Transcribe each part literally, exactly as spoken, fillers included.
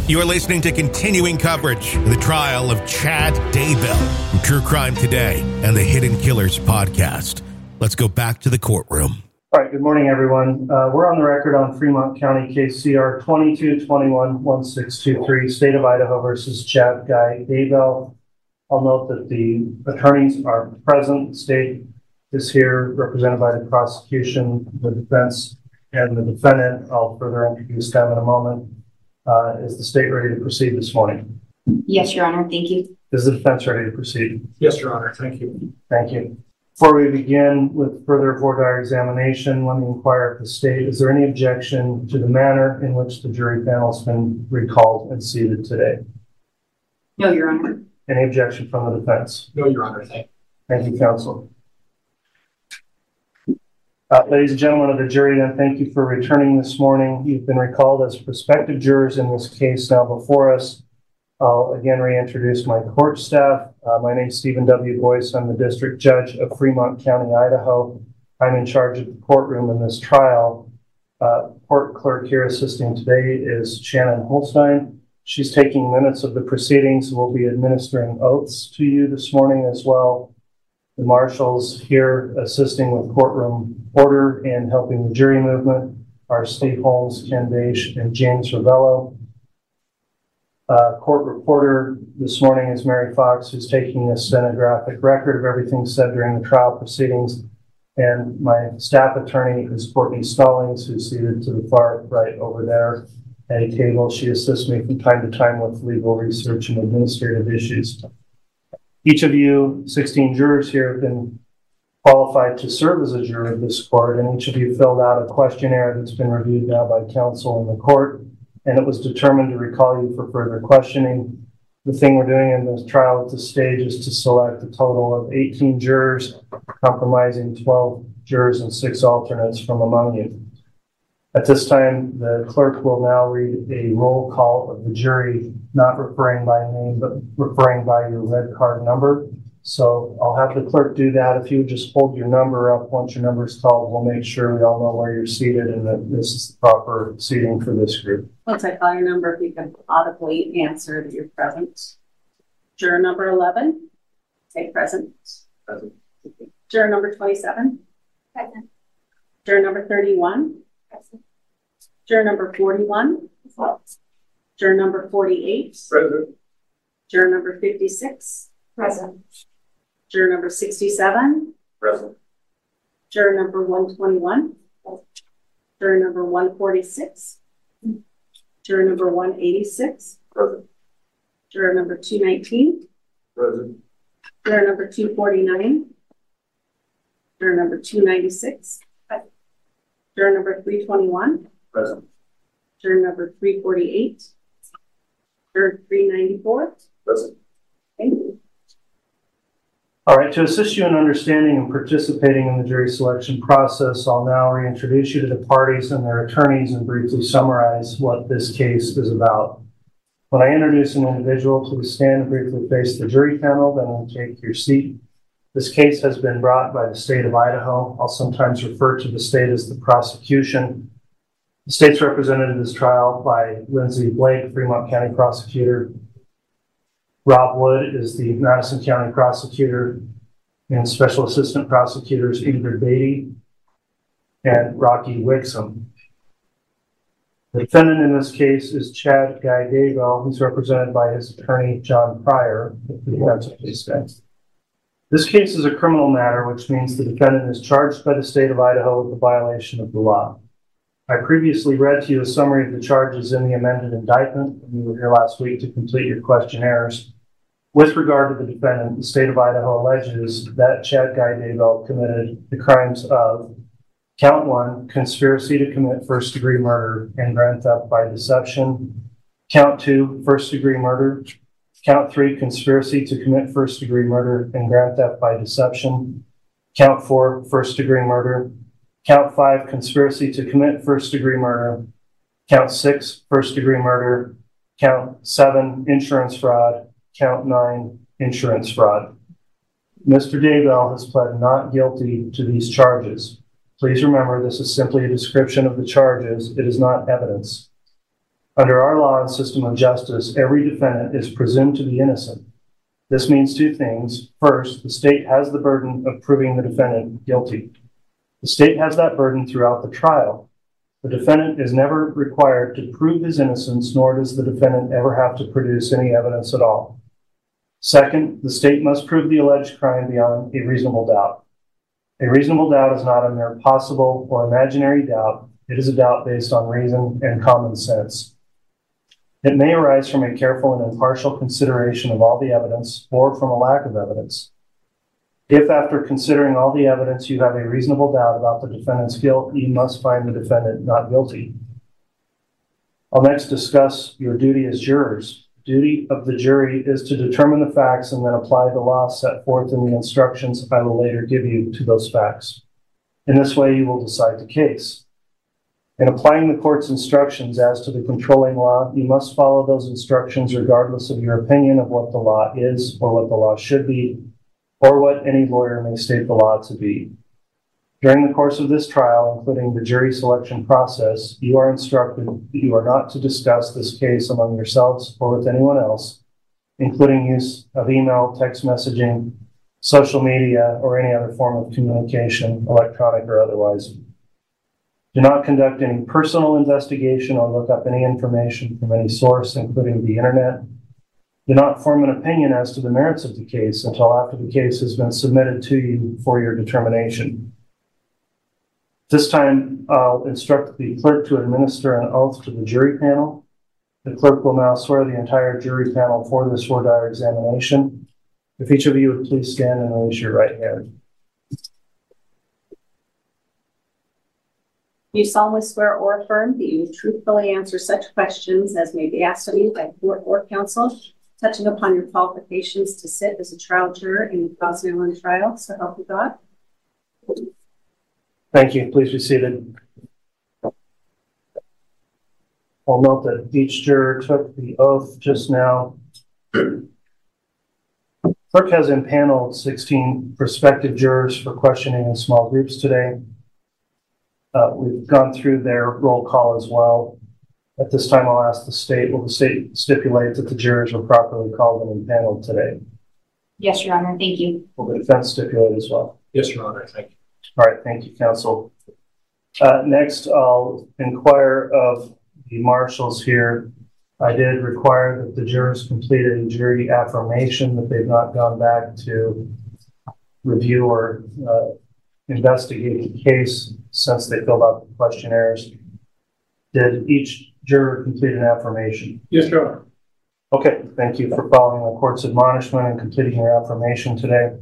You are listening to continuing coverage of the trial of Chad Daybell from True Crime Today and the Hidden Killers podcast. Let's go back to the courtroom. All right, good morning, everyone. Uh, we're on the record on Fremont County case C R twenty-two twenty-one dash sixteen twenty-three, State of Idaho versus Chad Guy Daybell. I'll note that the attorneys are present. The state is here, represented by the prosecution, the defense, and the defendant. I'll further introduce them in a moment. Uh, is the state ready to proceed this morning? Yes, Your Honor. Thank you. Is the defense ready to proceed? Yes, Your Honor. Thank you. Thank you. Before we begin with further voir dire examination, let me inquire of the state, is there any objection to the manner in which the jury panel has been recalled and seated today? No, Your Honor. Any objection from the defense? No, Your Honor. Thank you. Thank you, counsel. Uh, ladies and gentlemen of the jury, then, thank you for returning this morning. You've been recalled as prospective jurors in this case now before us. I'll again reintroduce my court staff. Uh, my name is Stephen W. Boyce. I'm the district judge of Fremont County, Idaho. I'm in charge of the courtroom in this trial. Uh, court clerk here assisting today is Shannon Holstein. She's taking minutes of the proceedings. We'll be administering oaths to you this morning as well. The marshals here assisting with courtroom order and helping the jury movement are Steve Holmes, Ken Beisch, and James Ravello. Uh, court reporter this morning is Mary Fox, who's taking a stenographic record of everything said during the trial proceedings. And my staff attorney is Courtney Stallings, who's seated to the far right over there at a table. She assists me from time to time with legal research and administrative issues. Each of you, sixteen jurors here, have been qualified to serve as a juror of this court, and each of you filled out a questionnaire that's been reviewed now by counsel in the court, and it was determined to recall you for further questioning. The thing we're doing in this trial at this stage is to select a total of eighteen jurors, comprising twelve jurors and six alternates from among you. At this time, the clerk will now read a roll call of the jury, not referring by name, but referring by your red card number. So I'll have the clerk do that. If you would just hold your number up once your number is called, we'll make sure we all know where you're seated and that this is the proper seating for this group. Once I call your number, if you can audibly answer that you're present. Juror number eleven, say present. Present. Juror number twenty-seven. Present. Juror number thirty-one. Present. Juror number forty-one. Present. Juror number forty-eight. Present. Juror number fifty-six. Present. Juror number sixty-seven. Present. Juror number one twenty-one. Present. Juror number one forty-six. Juror number one eighty-six. Present. Juror number two nineteen. Present. Juror number two forty-nine. Juror number two ninety-six. Present. Juror number three twenty-one. Present. Juror number three forty-eight. Juror three ninety-four. Present. Thank you. All right, to assist you in understanding and participating in the jury selection process, I'll now reintroduce you to the parties and their attorneys and briefly summarize what this case is about. When I introduce an individual, please stand and briefly face the jury panel, then we'll take your seat. This case has been brought by the state of Idaho. I'll sometimes refer to the state as the prosecution. The state's represented in this trial by Lindsay Blake, Fremont County prosecutor. Rob Wood is the Madison County prosecutor, and special assistant prosecutors Ingrid Beatty and Rocky Wixom. The defendant in this case is Chad Guy Daybell, who's represented by his attorney John Pryor. This case is a criminal matter, which means the defendant is charged by the state of Idaho with a violation of the law. I previously read to you a summary of the charges in the amended indictment, and you were here last week to complete your questionnaires. With regard to the defendant, the state of Idaho alleges that Chad Guy Daybell committed the crimes of count one, conspiracy to commit first degree murder and grand theft by deception. Count two, first degree murder. Count three, conspiracy to commit first degree murder and grand theft by deception. Count four, first degree murder. Count five, conspiracy to commit first degree murder. Count six, first degree murder. Count seven, insurance fraud. Count nine, insurance fraud. Mister Daybell has pled not guilty to these charges. Please remember, this is simply a description of the charges. It is not evidence. Under our law and system of justice, every defendant is presumed to be innocent. This means two things. First, the state has the burden of proving the defendant guilty. The state has that burden throughout the trial. The defendant is never required to prove his innocence, nor does the defendant ever have to produce any evidence at all. Second, the state must prove the alleged crime beyond a reasonable doubt. A reasonable doubt is not a mere possible or imaginary doubt. It is a doubt based on reason and common sense. It may arise from a careful and impartial consideration of all the evidence or from a lack of evidence. If after considering all the evidence you have a reasonable doubt about the defendant's guilt, you must find the defendant not guilty. I'll next discuss your duty as jurors. The duty of the jury is to determine the facts and then apply the law set forth in the instructions I will later give you to those facts. In this way, you will decide the case. In applying the court's instructions as to the controlling law, you must follow those instructions regardless of your opinion of what the law is or what the law should be, or what any lawyer may state the law to be. During the course of this trial, including the jury selection process, you are instructed that you are not to discuss this case among yourselves or with anyone else, including use of email, text messaging, social media, or any other form of communication, electronic or otherwise. Do not conduct any personal investigation or look up any information from any source, including the internet. Do not form an opinion as to the merits of the case until after the case has been submitted to you for your determination. This time, I'll instruct the clerk to administer an oath to the jury panel. The clerk will now swear the entire jury panel for this voir dire examination. If each of you would please stand and raise your right hand. You solemnly swear or affirm that you will truthfully answer such questions as may be asked of you by court or counsel, touching upon your qualifications to sit as a trial juror in the Cosby Island trial, so help you God. Thank you. Please be seated. I'll note that each juror took the oath just now. Clerk has impaneled sixteen prospective jurors for questioning in small groups today. Uh, we've gone through their roll call as well. At this time, I'll ask the state, will the state stipulate that the jurors were properly called and impaneled today? Yes, Your Honor. Thank you. Will the defense stipulate as well? Yes, Your Honor. Thank you. All right, thank you, counsel. Uh, next, I'll inquire of the marshals here. I did require that the jurors complete a jury affirmation that they've not gone back to review or uh, investigate the case since they filled out the questionnaires. Did each juror complete an affirmation? Yes, Your Honor. Okay, thank you for following the court's admonishment and completing your affirmation today.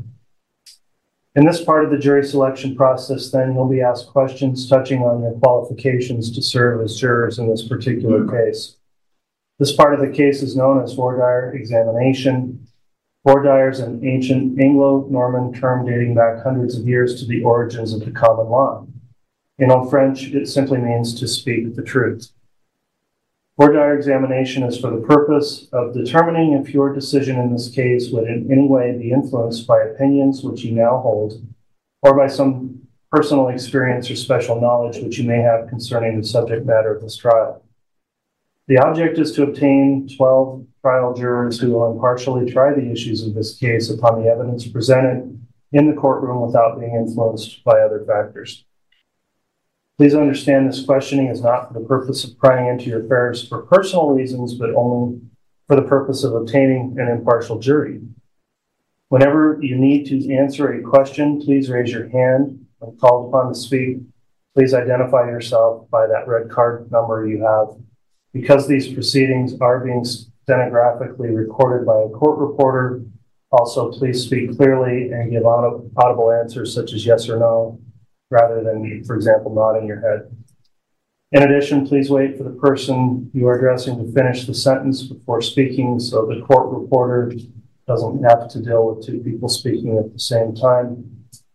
In this part of the jury selection process, then, you'll be asked questions touching on your qualifications to serve as jurors in this particular mm-hmm. case. This part of the case is known as voir dire examination. Voir dire is an ancient Anglo-Norman term dating back hundreds of years to the origins of the common law. In Old French, it simply means to speak the truth. Voir dire examination is for the purpose of determining if your decision in this case would in any way be influenced by opinions which you now hold, or by some personal experience or special knowledge which you may have concerning the subject matter of this trial. The object is to obtain twelve trial jurors who will impartially try the issues of this case upon the evidence presented in the courtroom without being influenced by other factors. Please understand this questioning is not for the purpose of prying into your affairs for personal reasons, but only for the purpose of obtaining an impartial jury. Whenever you need to answer a question, please raise your hand. When called upon to speak, please identify yourself by that red card number you have. Because these proceedings are being stenographically recorded by a court reporter, also please speak clearly and give audible answers such as yes or no, rather than, for example, nodding your head. In addition, please wait for the person you are addressing to finish the sentence before speaking so the court reporter doesn't have to deal with two people speaking at the same time.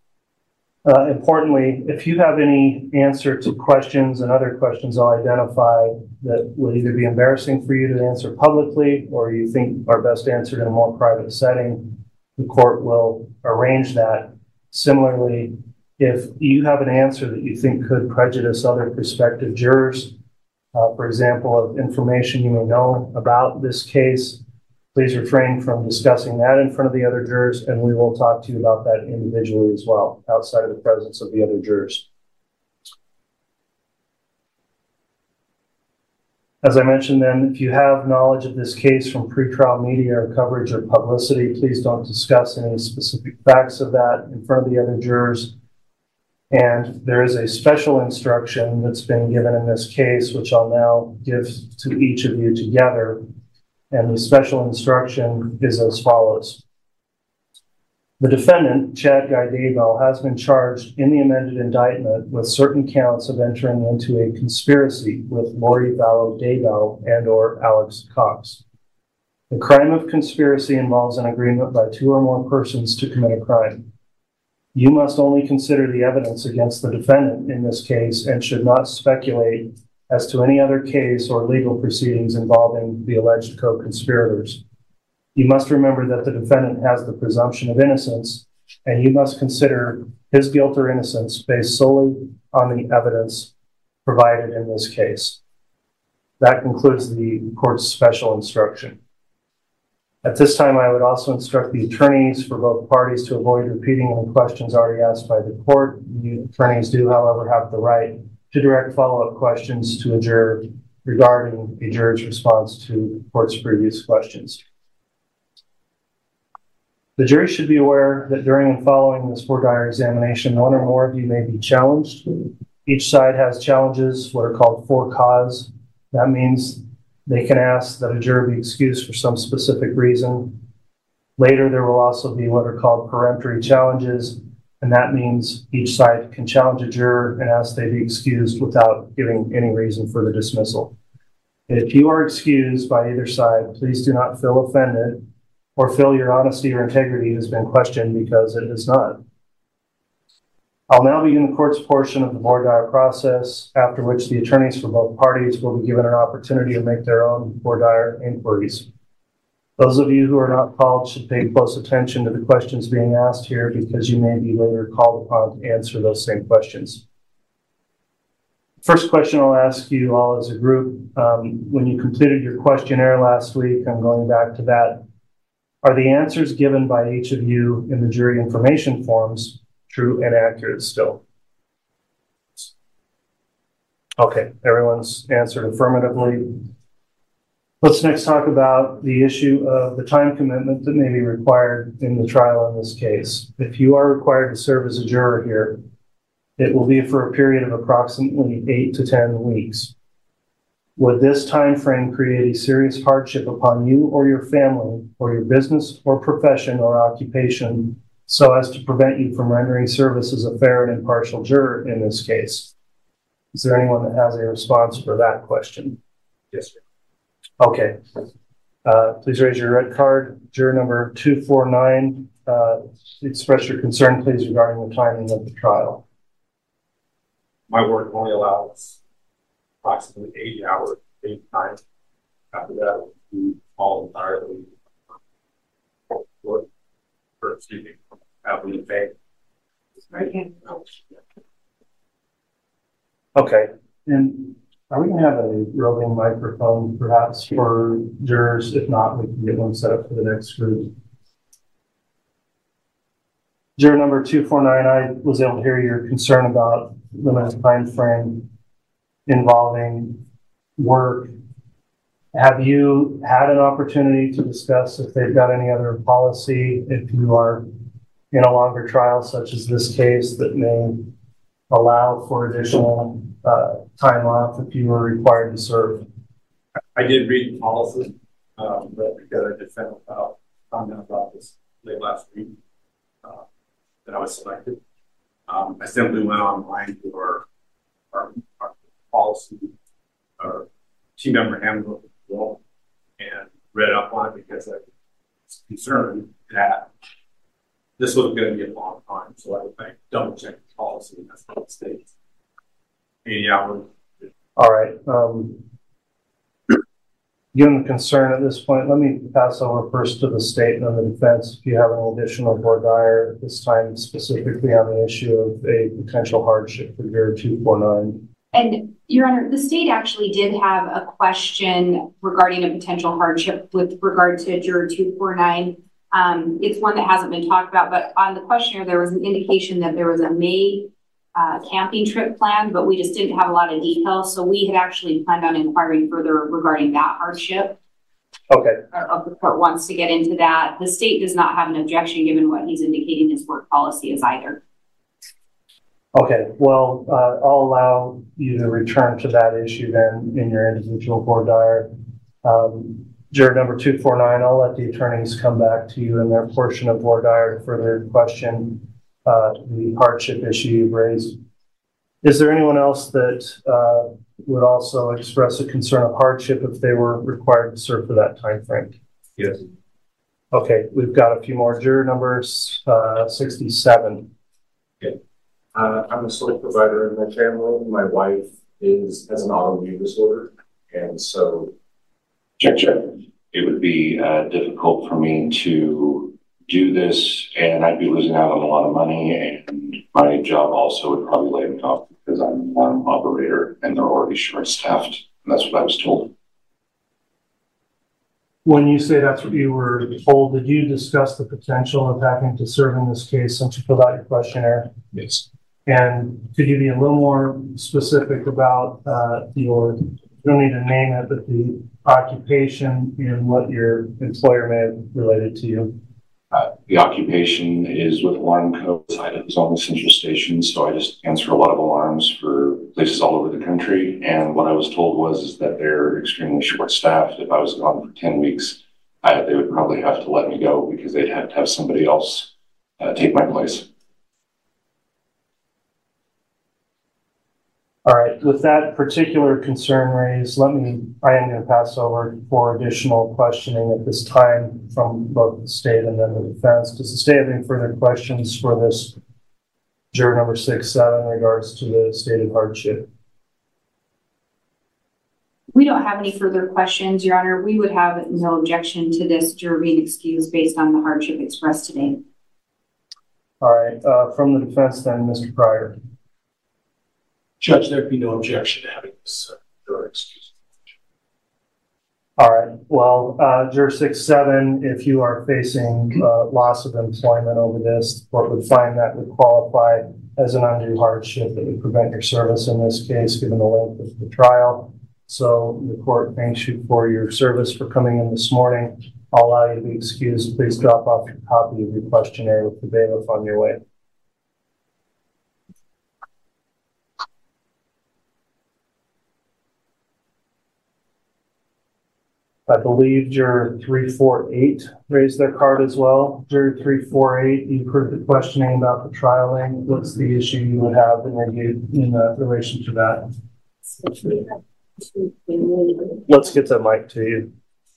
Uh, importantly, if you have any answer to questions and other questions I'll identify that would either be embarrassing for you to answer publicly or you think are best answered in a more private setting, the court will arrange that. Similarly, if you have an answer that you think could prejudice other prospective jurors, Uh, for example, of information you may know about this case, please refrain from discussing that in front of the other jurors, and we will talk to you about that individually as well, outside of the presence of the other jurors. As I mentioned then, if you have knowledge of this case from pretrial media or coverage or publicity, please don't discuss any specific facts of that in front of the other jurors. And there is a special instruction that's been given in this case, which I'll now give to each of you together. And the special instruction is as follows. The defendant, Chad Guy Daybell, has been charged in the amended indictment with certain counts of entering into a conspiracy with Lori Vallow Daybell and or Alex Cox. The crime of conspiracy involves an agreement by two or more persons to commit a crime. You must only consider the evidence against the defendant in this case and should not speculate as to any other case or legal proceedings involving the alleged co-conspirators. You must remember that the defendant has the presumption of innocence, and you must consider his guilt or innocence based solely on the evidence provided in this case. That concludes the court's special instruction. At this time, I would also instruct the attorneys for both parties to avoid repeating any questions already asked by the court. The attorneys do, however, have the right to direct follow-up questions to a juror regarding a juror's response to the court's previous questions. The jury should be aware that during and following this voir dire examination, one or more of you may be challenged. Each side has challenges, what are called for cause. That means they can ask that a juror be excused for some specific reason. Later, there will also be what are called peremptory challenges, and that means each side can challenge a juror and ask they be excused without giving any reason for the dismissal. If you are excused by either side, please do not feel offended or feel your honesty or integrity has been questioned, because it is not. I'll now begin the court's portion of the voir dire process, after which the attorneys for both parties will be given an opportunity to make their own voir dire inquiries. Those of you who are not called should pay close attention to the questions being asked here, because you may be later called upon to answer those same questions. First question I'll ask you all as a group, um, when you completed your questionnaire last week, I'm going back to that. Are the answers given by each of you in the jury information forms true and accurate still? Okay, everyone's answered affirmatively. Let's next talk about the issue of the time commitment that may be required in the trial in this case. If you are required to serve as a juror here, it will be for a period of approximately eight to ten weeks. Would this time frame create a serious hardship upon you or your family or your business or profession or occupation so as to prevent you from rendering service as a fair and impartial juror in this case? Is there anyone that has a response for that question? Yes, sir. Okay. Uh, please raise your red card. Juror number two four nine, uh, express your concern, please, regarding the timing of the trial. My work only allows approximately eighty hours, eight times. After that, it will be all entirely work, or excuse me, happening pay. Okay. And are we going to have a roving microphone perhaps for jurors? If not, we can get one set up for the next group. Juror number two four nine, I was able to hear your concern about limited time frame involving work. Have you had an opportunity to discuss if they've got any other policy, if you are in a longer trial such as this case, that may allow for additional uh, time off if you were required to serve? I did read the policy, um, but because I did found out, found out about this late last week, uh, that I was selected. Um, I simply went online to our, our, our policy, our team member handbook as well, and read up on it because I was concerned that this was going to be a long time. So I, I double checked the policy, and that's what it states. eighty hours. All right. Um, given the concern at this point, let me pass over first to the state and then the defense if you have an additional voir dire at this time, specifically on the issue of a potential hardship for juror two four nine. And Your Honor, the state actually did have a question regarding a potential hardship with regard to juror two forty-nine. Um, it's one that hasn't been talked about, but on the questionnaire, there was an indication that there was a May uh, camping trip planned, but we just didn't have a lot of details. So we had actually planned on inquiring further regarding that hardship. Okay. If the court wants to get into that. The state does not have an objection given what he's indicating his work policy is either. Okay, well, uh, I'll allow you to return to that issue then in your individual voir dire. Um, juror number two forty-nine, I'll let the attorneys come back to you in their portion of voir dire to further question uh, the hardship issue you've raised. Is there anyone else that uh, would also express a concern of hardship if they were required to serve for that time frame? Yes. Okay, we've got a few more. Juror numbers uh, sixty-seven. Okay. Uh, I'm a sole provider in my family. My wife is has an autoimmune disorder, and so Check, check. It would be uh, difficult for me to do this, and I'd be losing out on a lot of money, and my job also would probably lay me off because I'm an alarm operator, and they're already short-staffed, and that's what I was told. When you say that's what you were told, did you discuss the potential of having to serve in this case since you filled out your questionnaire? Yes. And could you be a little more specific about uh, your, you don't need to name it, but the occupation and what your employer may have related to you? Uh, the occupation is with Alarm Co. Site is on the central station, so I just answer a lot of alarms for places all over the country. And what I was told was is that they're extremely short-staffed. If I was gone for ten weeks, I, they would probably have to let me go because they'd have to have somebody else uh, take my place. All right, with that particular concern raised, let me, I am going to pass over for additional questioning at this time from both the state and then the defense. Does the state have any further questions for this juror number six, seven in regards to the stated hardship? We don't have any further questions, Your Honor. We would have no objection to this juror being excused based on the hardship expressed today. All right, uh, from the defense then, Mister Pryor. Judge, there'd be no objection to having this uh, juror excused. All right, well, uh, juror six, seven, if you are facing uh, loss of employment over this, the court would find that would qualify as an undue hardship that would prevent your service in this case, given the length of the trial. So the court thanks you for your service for coming in this morning. I'll allow you to be excused. Please drop off your copy of your questionnaire with the bailiff on your way. I believe juror three four eight raised their card as well. Juror three four eight, you've heard the questioning about the trial length. What's the issue you would have in, in uh, relation to that? Let's get the mic to you.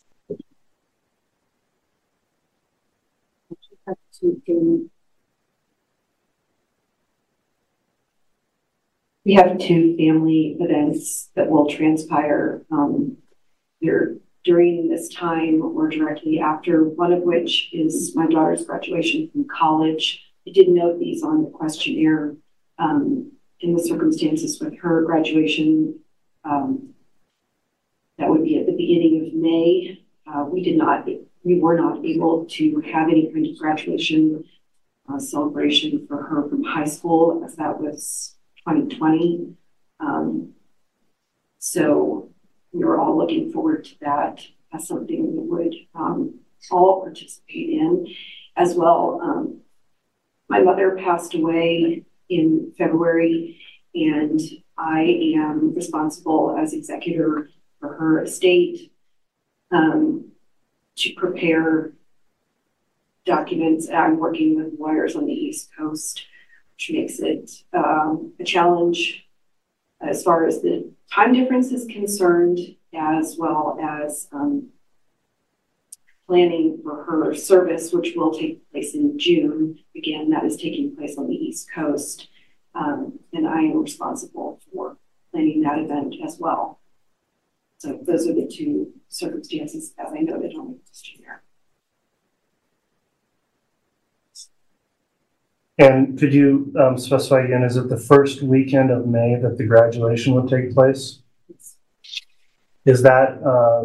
We have two family events that will transpire um, either during this time or directly after, one of which is my daughter's graduation from college. I did note these on the questionnaire um, in the circumstances with her graduation. Um, that would be at the beginning of May. Uh, we did not, we were not able to have any kind of graduation uh, celebration for her from high school, as that was twenty twenty. Um, so we were all looking forward to that as something we would um, all participate in as well. Um, my mother passed away in February, and I am responsible as executor for her estate um, to prepare documents. I'm working with lawyers on the East Coast, which makes it um, a challenge as far as the time difference is concerned, as well as um, planning for her service, which will take place in June. Again, that is taking place on the East Coast. Um, and I am responsible for planning that event as well. So those are the two circumstances, as I noted on the questionnaire. And could you um, specify again, is it the first weekend of May that the graduation would take place? Is that uh,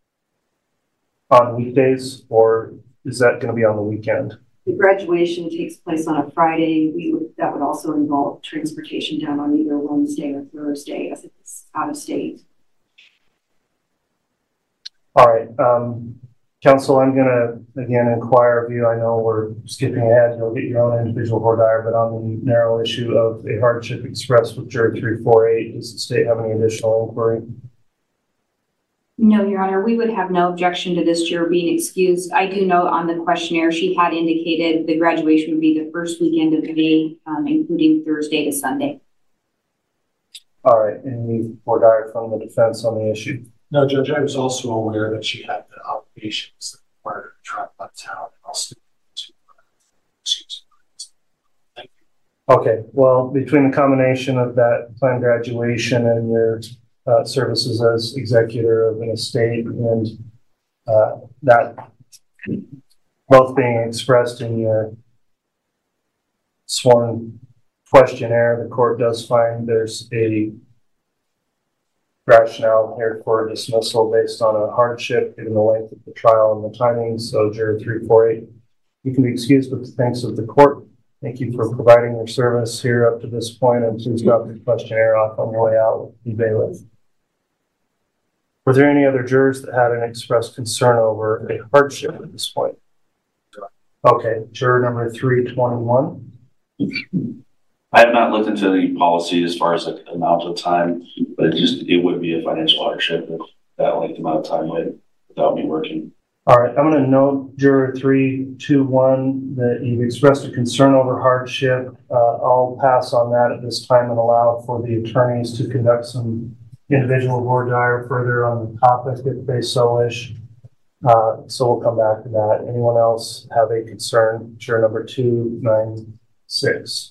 on weekdays or is that going to be on the weekend? The graduation takes place on a Friday. We would, that would also involve transportation down on either Wednesday or Thursday as it's out of state. All right. Um, Council, I'm going to, again, inquire of you. I know we're skipping ahead. You'll get your own individual voir dire, but on the narrow issue of a hardship expressed with juror three forty-eight, does the state have any additional inquiry? No, Your Honor, we would have no objection to this juror being excused. I do know on the questionnaire, she had indicated the graduation would be the first weekend of May, um, including Thursday to Sunday. All right. Any voir dire from the defense on the issue? No, Judge, I was also aware that she had the obligations that required her to travel out of town and also to excuse her. Thank you. Okay. Well, between the combination of that planned graduation and your uh, services as executor of an estate and uh, that both being expressed in your sworn questionnaire, the court does find there's a rationale here for dismissal based on a hardship given the length of the trial and the timing. So juror three forty-eight, you can be excused with the thanks of the court. Thank you for providing your service here up to this point, and please drop your questionnaire off on your way out with the bailiff. Were there any other jurors that had an expressed concern over a hardship at this point? Okay, juror number three twenty-one. I have not looked into the policy as far as like amount of time, but it just, it would be a financial hardship if that length amount of time went without me working. All right, I'm going to note juror three two one that you've expressed a concern over hardship. Uh, I'll pass on that at this time and allow for the attorneys to conduct some individual voir dire further on the topic if they so wish. Uh, so we'll come back to that. Anyone else have a concern? Juror number two nine six.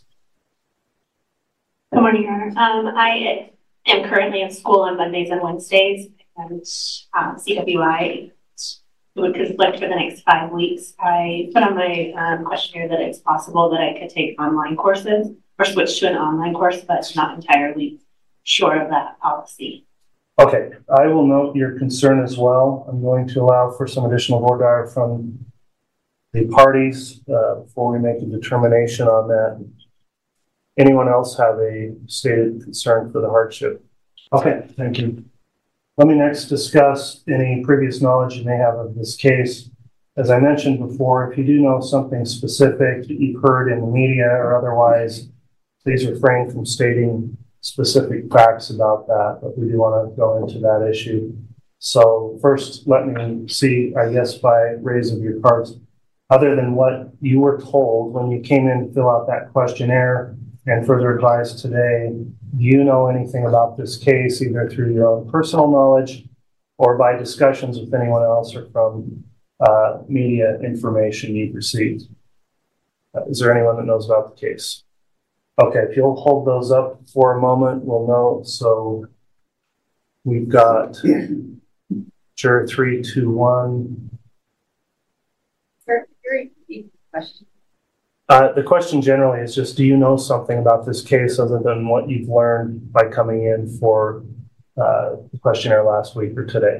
Good morning, Your Honor. Um, I am currently in school on Mondays and Wednesdays, and um, C W I would conflict for the next five weeks. I put on my um, questionnaire that it's possible that I could take online courses or switch to an online course, but not entirely sure of that policy. Okay, I will note your concern as well. I'm going to allow for some additional voir dire from the parties uh, before we make a determination on that. Anyone else have a stated concern for the hardship? Okay, thank you. Let me next discuss any previous knowledge you may have of this case. As I mentioned before, if you do know something specific that you've heard in the media or otherwise, please refrain from stating specific facts about that, but we do want to go into that issue. So first, let me see, I guess, by raise of your cards, other than what you were told when you came in to fill out that questionnaire and further advice today, do you know anything about this case, either through your own personal knowledge or by discussions with anyone else or from uh, media information you've received? Uh, is there anyone that knows about the case? Okay, if you'll hold those up for a moment, we'll know. So we've got juror three two one. Very easy question. Uh, the question generally is just, do you know something about this case other than what you've learned by coming in for uh, the questionnaire last week or today?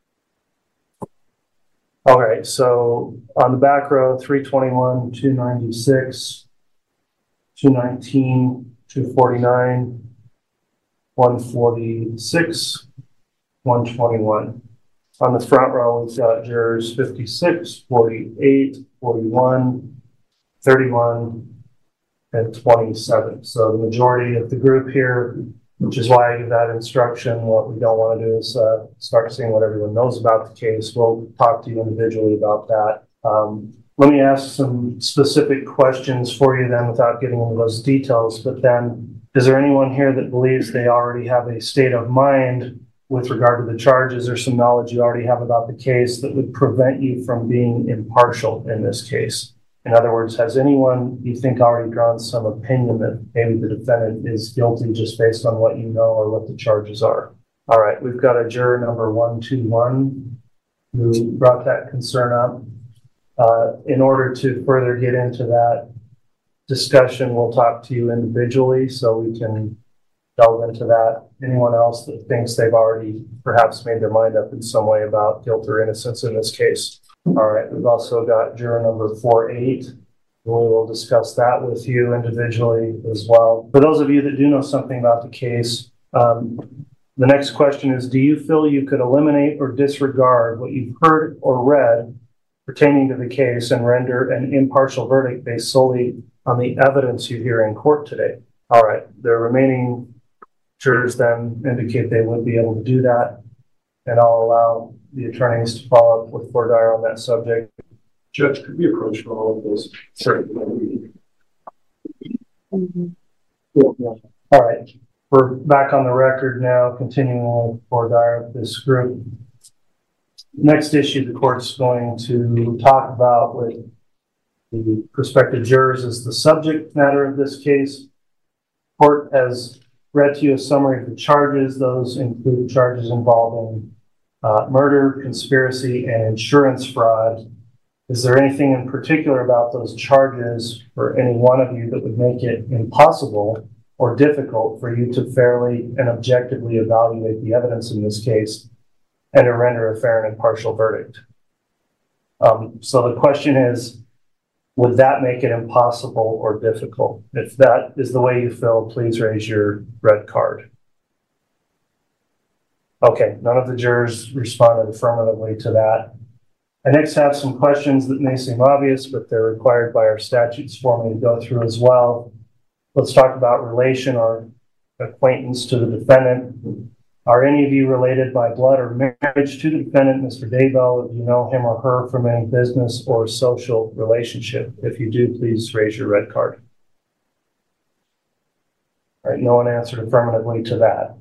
All right, so on the back row, three twenty-one, two ninety-six, two nineteen, two forty-nine, one forty-six, one twenty-one. On the front row, we've got jurors fifty-six, forty-eight, forty-one, thirty-one, and twenty-seven. So the majority of the group here, which is why I give that instruction. What we don't want to do is uh, start seeing what everyone knows about the case. We'll talk to you individually about that. Um, let me ask some specific questions for you then without getting into those details. But then, is there anyone here that believes they already have a state of mind with regard to the charges or some knowledge you already have about the case that would prevent you from being impartial in this case? In other words, has anyone you think already drawn some opinion that maybe the defendant is guilty just based on what you know or what the charges are? All right, we've got a juror number one two one who brought that concern up. Uh, in order to further get into that discussion, we'll talk to you individually so we can delve into that. Anyone else that thinks they've already perhaps made their mind up in some way about guilt or innocence in this case. All right, we've also got juror number four eight. We will discuss that with you individually as well. For those of you that do know something about the case, um, the next question is, do you feel you could eliminate or disregard what you've heard or read pertaining to the case and render an impartial verdict based solely on the evidence you hear in court today? All right, the remaining jurors then indicate they would be able to do that, and I'll allow the attorneys to follow up with Fordire on that subject. Judge, could we approach for all of those? Certainly. Mm-hmm. All right, we're back on the record now, continuing with Fordire with this group. Next issue the court's going to talk about with the prospective jurors is the subject matter of this case. Court has read to you a summary of the charges. Those include charges involving uh, murder, conspiracy, and insurance fraud. Is there anything in particular about those charges for any one of you that would make it impossible or difficult for you to fairly and objectively evaluate the evidence in this case and to render a fair and impartial verdict? Um, so the question is, would that make it impossible or difficult? If that is the way you feel, please raise your red card. Okay, none of the jurors responded affirmatively to that. I next have some questions that may seem obvious, but they're required by our statutes for me to go through as well. Let's talk about relation or acquaintance to the defendant. Are any of you related by blood or marriage to the defendant, Mister Daybell? If you know him or her from any business or social relationship? If you do, please raise your red card. All right, no one answered affirmatively to that.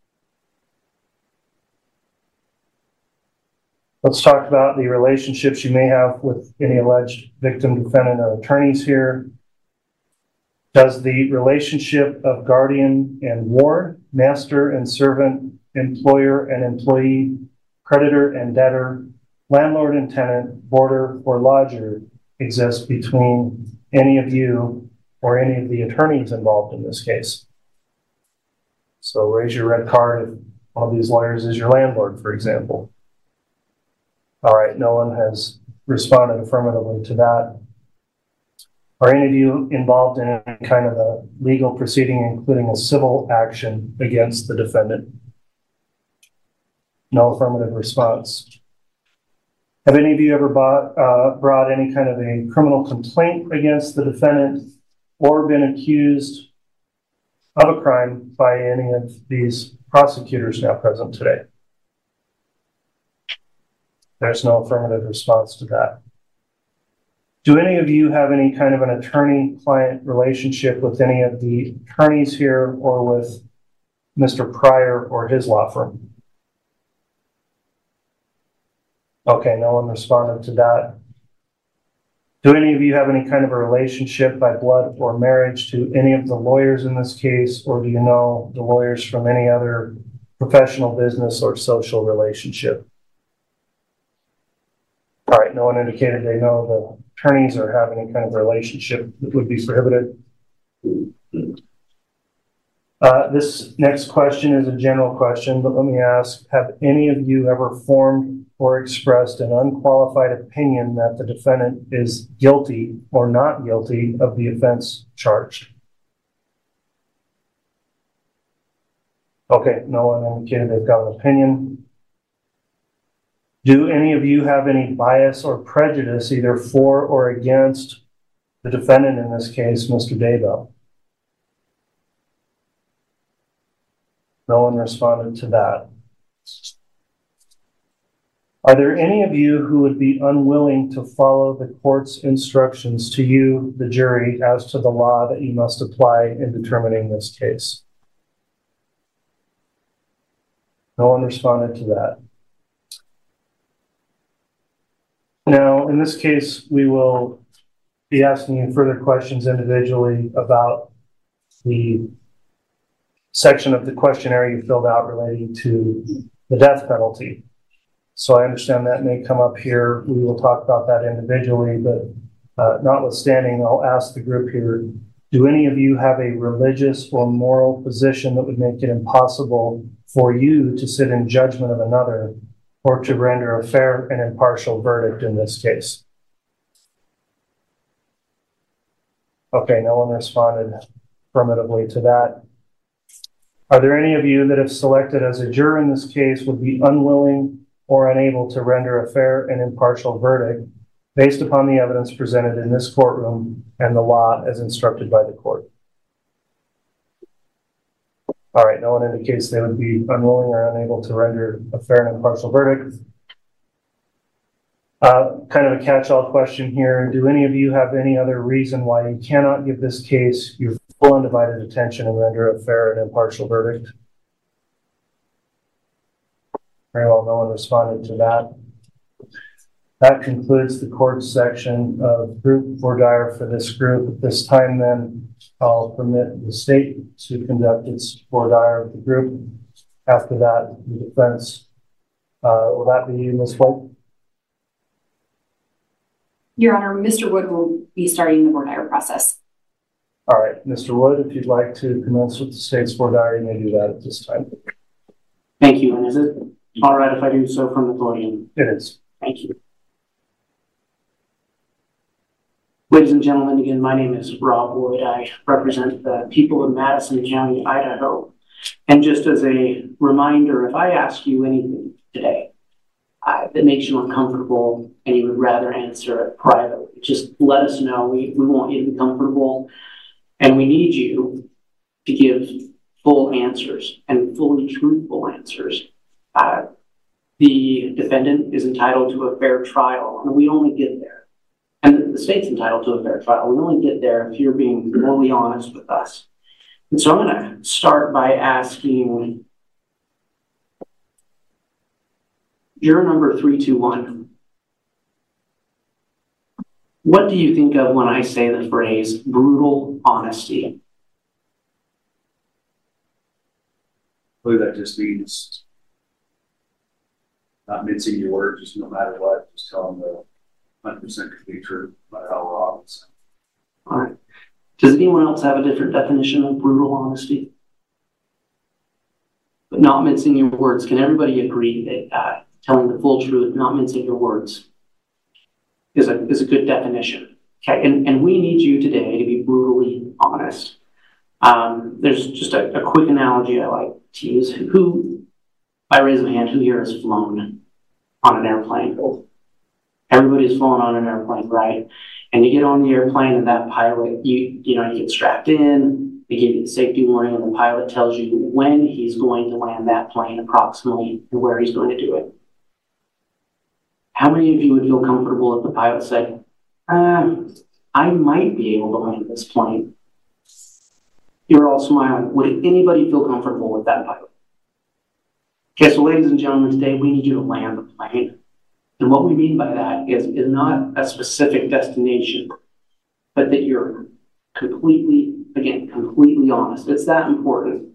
Let's talk about the relationships you may have with any alleged victim, defendant, or attorneys here. Does the relationship of guardian and ward, master and servant, employer and employee, creditor and debtor, landlord and tenant, boarder or lodger exist between any of you or any of the attorneys involved in this case? So raise your red card if one of these lawyers is your landlord, for example. All right, no one has responded affirmatively to that. Are any of you involved in any kind of a legal proceeding, including a civil action against the defendant? No affirmative response. Have any of you ever bought, uh, brought any kind of a criminal complaint against the defendant or been accused of a crime by any of these prosecutors now present today? There's no affirmative response to that. Do any of you have any kind of an attorney-client relationship with any of the attorneys here or with Mister Pryor or his law firm? Okay, no one responded to that. Do any of you have any kind of a relationship by blood or marriage to any of the lawyers in this case, or do you know the lawyers from any other professional, business, or social relationship? All right, no one indicated they know the attorneys or have any kind of relationship that would be prohibited. Uh, this next question is a general question, but let me ask, have any of you ever formed or expressed an unqualified opinion that the defendant is guilty or not guilty of the offense charged? Okay, no one indicated they've got an opinion. Do any of you have any bias or prejudice either for or against the defendant in this case, Mister Daybell? No one responded to that. Are there any of you who would be unwilling to follow the court's instructions to you, the jury, as to the law that you must apply in determining this case? No one responded to that. Now, in this case, we will be asking you further questions individually about the section of the questionnaire you filled out relating to the death penalty. So I understand that may come up here. We will talk about that individually, but Uh, notwithstanding, I'll ask the group here, do any of you have a religious or moral position that would make it impossible for you to sit in judgment of another or to render a fair and impartial verdict in this case? Okay, no one responded affirmatively to that. Are there any of you that, if selected as a juror in this case, would be unwilling or unable to render a fair and impartial verdict based upon the evidence presented in this courtroom and the law as instructed by the court? All right, no one indicates they would be unwilling or unable to render a fair and impartial verdict. Uh, kind of a catch-all question here. Do any of you have any other reason why you cannot give this case your full undivided attention and render a fair and impartial verdict? Very well, no one responded to that. That concludes the court section of group voir dire for this group. At this time, then, I'll permit the state to conduct its voir dire of the group. After that, the defense. Uh, will that be you, Miz White? Your Honor, Mister Wood will be starting the voir dire process. All right, Mister Wood, if you'd like to commence with the state's voir dire, you may do that at this time. Thank you. And is it all right if I do so from the podium? It is. Thank you. Ladies and gentlemen, again, my name is Rob Wood. I represent the people of Madison County, Idaho. And just as a reminder, if I ask you anything today uh, that makes you uncomfortable and you would rather answer it privately, just let us know. We, we want you to be comfortable, and we need you to give full answers and fully truthful answers. Uh, the defendant is entitled to a fair trial, and we only get there. And the state's entitled to a fair trial. We only get there if you're being fully honest with us. And so I'm going to start by asking juror number three two one. What do you think of when I say the phrase brutal honesty? I believe that just means not mincing your words, just no matter what, just tell them the one hundred percent complete truth about how wrong it's. All right. Does anyone else have a different definition of brutal honesty? But not mincing your words. Can everybody agree that uh, telling the full truth, not mincing your words, is a is a good definition? Okay, and, and we need you today to be brutally honest. Um, there's just a, a quick analogy I like to use. Who, by raise of hand, who here has flown on an airplane? Everybody's flown on an airplane, right? And you get on the airplane and that pilot, you you know, you get strapped in, they give you the safety warning, and the pilot tells you when he's going to land that plane approximately and where he's going to do it. How many of you would feel comfortable if the pilot said, uh, I might be able to land this plane? You're all smiling. Would anybody feel comfortable with that pilot? Okay, so ladies and gentlemen, today we need you to land the plane. And what we mean by that is, is not a specific destination, but that you're completely, again, completely honest. It's that important.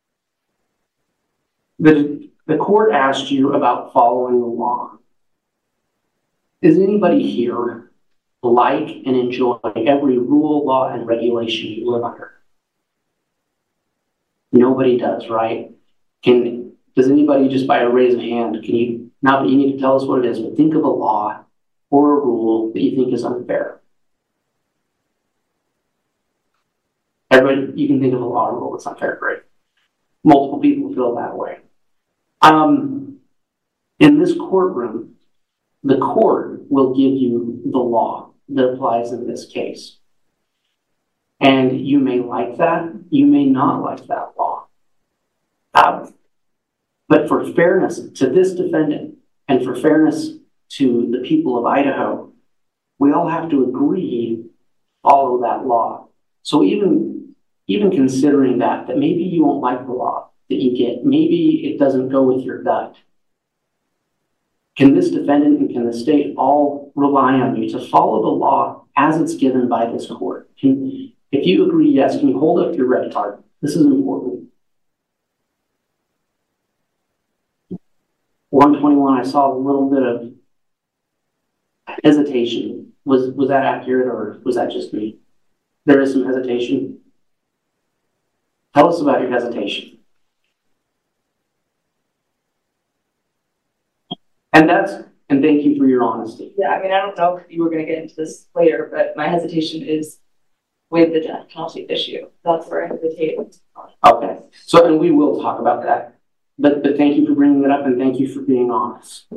The, the court asked you about following the law. Does anybody here like and enjoy every rule, law, and regulation you live under? Nobody does, right? Can Does anybody, just by a raise of hand, can you, not that you need to tell us what it is, but think of a law or a rule that you think is unfair? Everybody, you can think of a law or rule that's unfair, great. Multiple people feel that way. Um, in this courtroom, the court will give you the law that applies in this case. And you may like that, you may not like that law. Um, But for fairness to this defendant and for fairness to the people of Idaho, we all have to agree, follow that law. So even, even considering that, that maybe you won't like the law that you get, maybe it doesn't go with your gut. Can this defendant and can the state all rely on you to follow the law as it's given by this court? Can, if you agree, yes, can you hold up your red card? This is important. one twenty-one, I saw a little bit of hesitation Was, was that accurate, or was that just me? There is some hesitation. Tell us about your hesitation. And that's, and thank you for your honesty. Yeah, I mean, I don't know if you were going to get into this later, but my hesitation is with the death penalty issue. That's where I hesitate. Okay, so, and we will talk about that. But, but thank you for bringing it up, and thank you for being honest.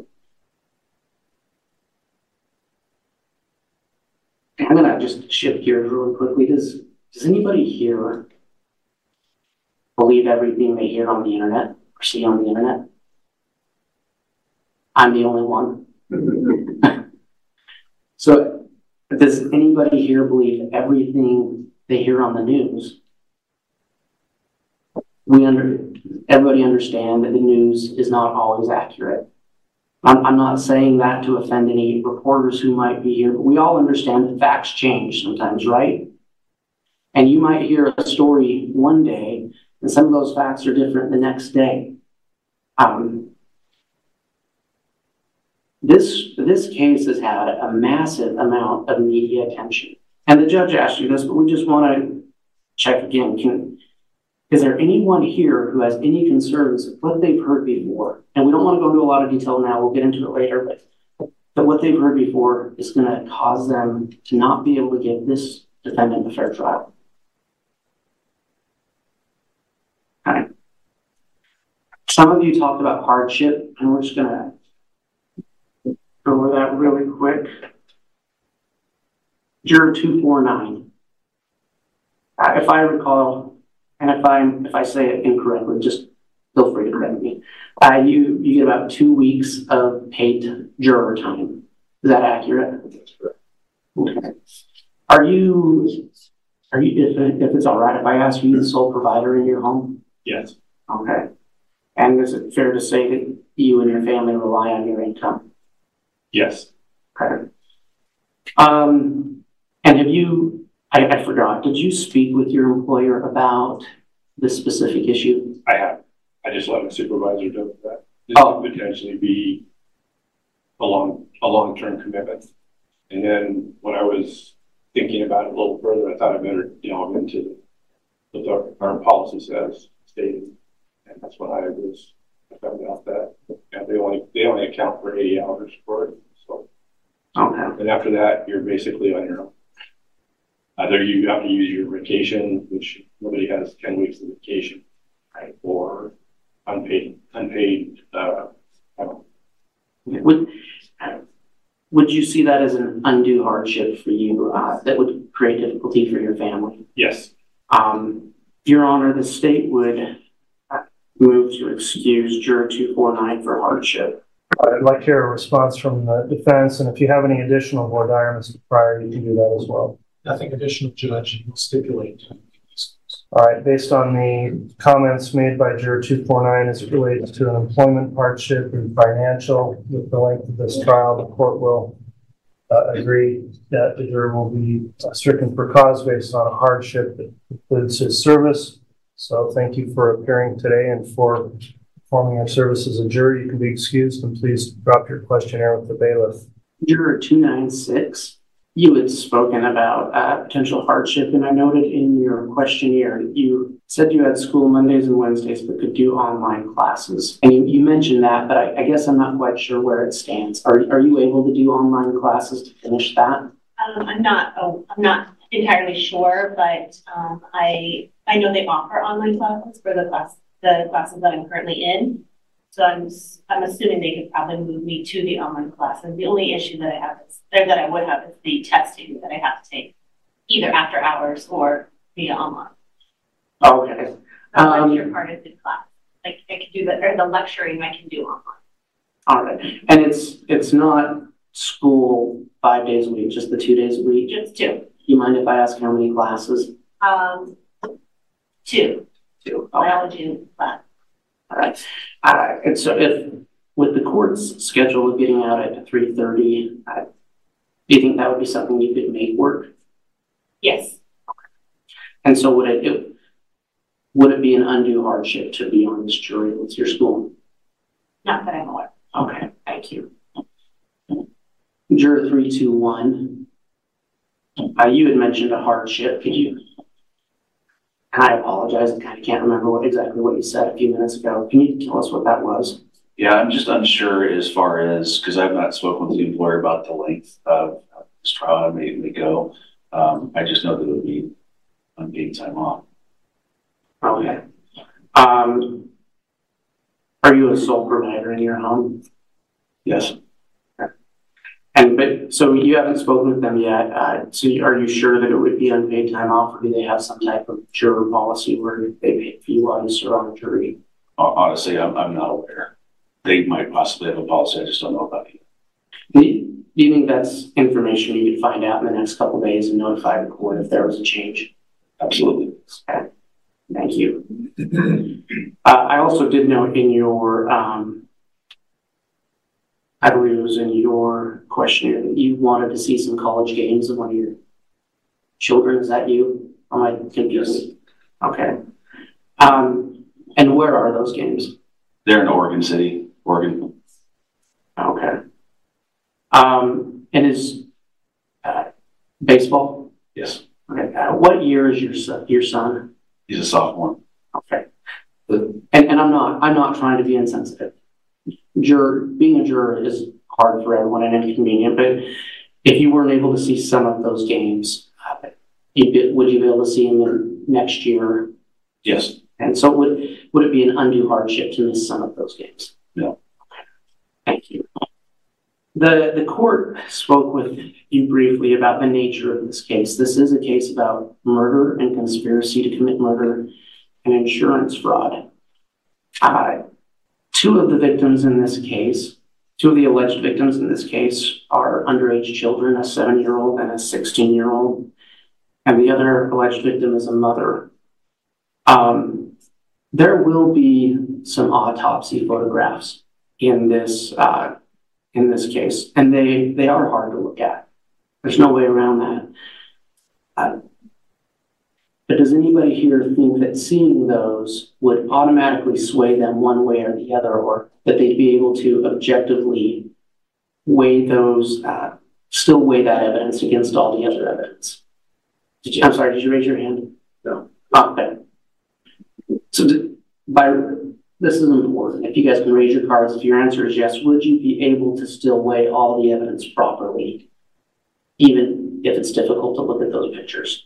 I'm gonna just shift gears really quickly. Does, does anybody here believe everything they hear on the internet or see on the internet? I'm the only one. So does anybody here believe everything they hear on the news? We under, everybody understand that the news is not always accurate. I'm, I'm not saying that to offend any reporters who might be here, but we all understand that facts change sometimes, right? And you might hear a story one day, and some of those facts are different the next day. Um, this, this case has had a massive amount of media attention. And the judge asked you this, but we just want to check again. Can, Is there anyone here who has any concerns of what they've heard before? And we don't want to go into a lot of detail now, we'll get into it later, but, but what they've heard before is going to cause them to not be able to give this defendant a fair trial. Okay. Some of you talked about hardship, and we're just going to go over that really quick. Juror two forty-nine. Uh, if I recall, and if I if I say it incorrectly, just feel free to correct me. Uh, you you get about two weeks of paid juror time. Is that accurate? Okay. Are you are you if if it's all right if I ask you the sole provider in your home? Yes. Okay. And is it fair to say that you and your family rely on your income? Yes. Okay. Um, and have you? I, I forgot. Did you speak with your employer about this specific issue? I have. I just let my supervisor know that this Oh. could potentially be a long, a long-term commitment. And then when I was thinking about it a little further, I thought I better delve into what our current policy says stated, and that's when I was I found out that and they only they only account for eighty hours for it. So, okay. And after that, you're basically on your own. Either you have to use your vacation, which nobody has ten weeks of vacation, right? Or unpaid, unpaid. Uh, I don't Would would you see that as an undue hardship for you uh, that would create difficulty for your family? Yes. Um, Your Honor, the state would move to excuse juror two forty-nine for hardship. I'd like to hear a response from the defense, and if you have any additional board items prior, you can do that as well. Nothing additional, Judge, and we'll stipulate. All right, based on the comments made by juror two forty-nine as it relates to an employment hardship and financial with the length of this trial, the court will uh, agree that the juror will be uh, stricken for cause based on a hardship that includes his service. So thank you for appearing today and for performing your service as a juror. You can be excused, and please drop your questionnaire with the bailiff. Juror two ninety-six, you had spoken about uh, potential hardship, and I noted in your questionnaire, you said you had school Mondays and Wednesdays, but could do online classes. And you, you mentioned that, but I, I guess I'm not quite sure where it stands. Are, are you able to do online classes to finish that? Um, I'm not, oh, I'm not entirely sure, but um, I I know they offer online classes for the class, the classes that I'm currently in. So I'm I'm assuming they could probably move me to the online classes. The only issue that I have is, or that I would have is the testing that I have to take, either after hours or via online. Okay. The Um, lecture part is in class. Like I can do the or the lecturing I can do online. All right. And it's it's not school five days a week, just the two days a week? Just two. You mind if I ask how many classes? Um, two. Two. Okay. Biology class. All right. Uh, and so if, with the court's schedule of getting out at three thirty, uh, do you think that would be something you could make work? Yes. And so would it, it would it be an undue hardship to be on this jury with your school? Not that I'm aware. Okay, thank you. Juror three two one, Uh, you had mentioned a hardship. Could you, and I apologize, I kind of can't remember what exactly what you said a few minutes ago. Can you tell us what that was? Yeah, I'm just unsure as far as, because I've not spoken with the employer about the length of this trial. I may, may go. Um, I just know that it would be unpaid time off. Okay. Um, are you a sole provider in your home? Yes. And but so you haven't spoken with them yet. Uh, so are you sure that it would be unpaid time off, or do they have some type of juror policy where they pay for you while you serve on a jury? Honestly, I'm, I'm not aware. They might possibly have a policy. I just don't know about it. Do you, do you think that's information you could find out in the next couple of days and notify the court if there was a change? Absolutely. Okay. Thank you. uh, I also did note in your, um, I believe it was in your questionnaire that you wanted to see some college games of one of your children. Is that you? Am I confused? Yes. Okay. Um, and where are those games? They're in Oregon City, Oregon. Okay. Um, and is uh, baseball? Yes. Okay. Uh, what year is your son? Your son? He's a sophomore. Okay. And, and I'm not. I'm not trying to be insensitive. Juror, being a juror is hard for everyone and inconvenient. But if you weren't able to see some of those games, uh, you'd be, would you be able to see them next year? Yes. And so would would it be an undue hardship to miss some of those games? No. Okay. Thank you. The the court spoke with you briefly about the nature of this case. This is a case about murder and conspiracy to commit murder and insurance fraud. Uh, two of the victims in this case, two of the alleged victims in this case are underage children, a seven-year-old and a sixteen-year-old. And the other alleged victim is a mother. Um, there will be some autopsy photographs in this uh, in this case, and they, they are hard to look at. There's no way around that. Uh, but does anybody here think that seeing those would automatically sway them one way or the other, or that they'd be able to objectively weigh those, uh, still weigh that evidence against all the other evidence? Did you, I'm sorry, did you raise your hand? No. Oh, okay. So to, by this is important. If you guys can raise your cards, if your answer is yes, would you be able to still weigh all the evidence properly, even if it's difficult to look at those pictures?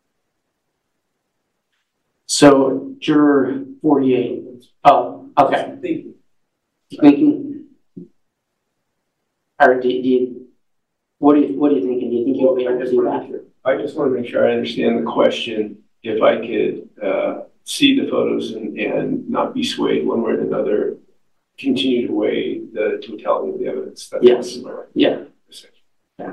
So juror forty-eight. Oh, okay. Thinking. Or do, do you, what do you what are you thinking? Do you think you'll be able to do that? I just want to make sure I understand the question. If I could uh, see the photos and, and not be swayed one way or another, continue to weigh the totality of the evidence. That's yes. Yeah. Yeah.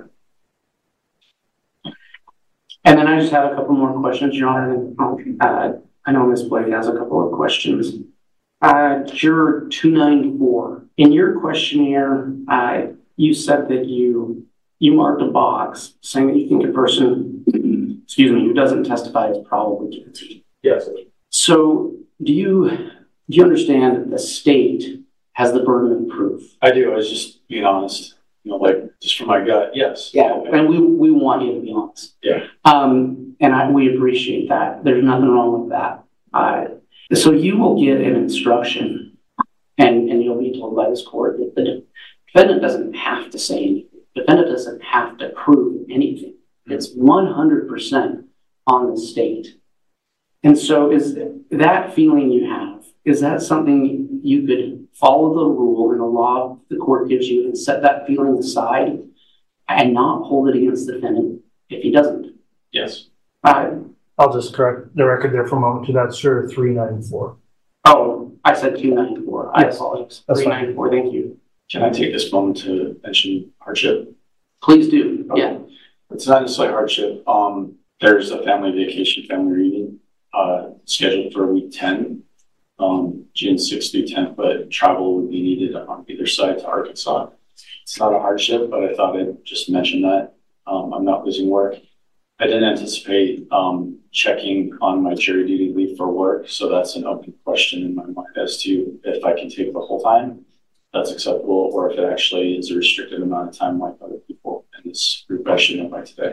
And then I just have a couple more questions, Your Honor. Uh, I know Miz Blake has a couple of questions. Uh, juror two ninety-four. In your questionnaire, uh, you said that you you marked a box saying that you think a person, excuse me, who doesn't testify is probably guilty. Yes. So do you do you understand that the state has the burden of proof? I do. I was just being honest. You know, like just from my gut, yes. Yeah, okay. And we we want you to be honest. Yeah. Um, and I, we appreciate that. There's nothing wrong with that. Uh, so you will get an instruction, and and you'll be told by this court that the defendant doesn't have to say anything. The defendant doesn't have to prove anything. It's one hundred percent on the state. And so is that feeling you have, is that something you could follow the rule and the law the court gives you and set that feeling aside and not hold it against the defendant if he doesn't? Yes. Uh, I'll just correct the record there for a moment. To that's sure three ninety-four. Oh, I said two ninety-four. I Yes, apologize. that's three ninety-four. Thank you. Can I take this moment to mention hardship? Please do. Okay. Yeah. It's not necessarily hardship. Um, there's a family vacation, family reunion, uh, scheduled for week ten, um, June sixth through tenth, but travel would be needed on either side to Arkansas. It's not a hardship, but I thought I'd just mention that. Um, I'm not losing work. I didn't anticipate um, checking on my jury duty leave for work, so that's an open question in my mind as to if I can take the whole time, that's acceptable, or if it actually is a restricted amount of time like other people in this group I should know by today.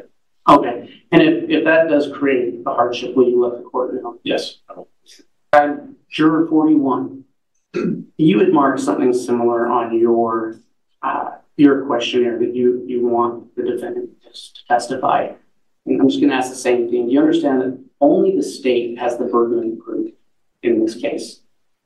Okay, and if, if that does create a hardship, will you let the court know? Yes. And juror forty-one, you had marked something similar on your uh, your questionnaire that you, you want the defendant to testify. And I'm just going to ask the same thing. Do you understand that only the state has the burden of proof in this case?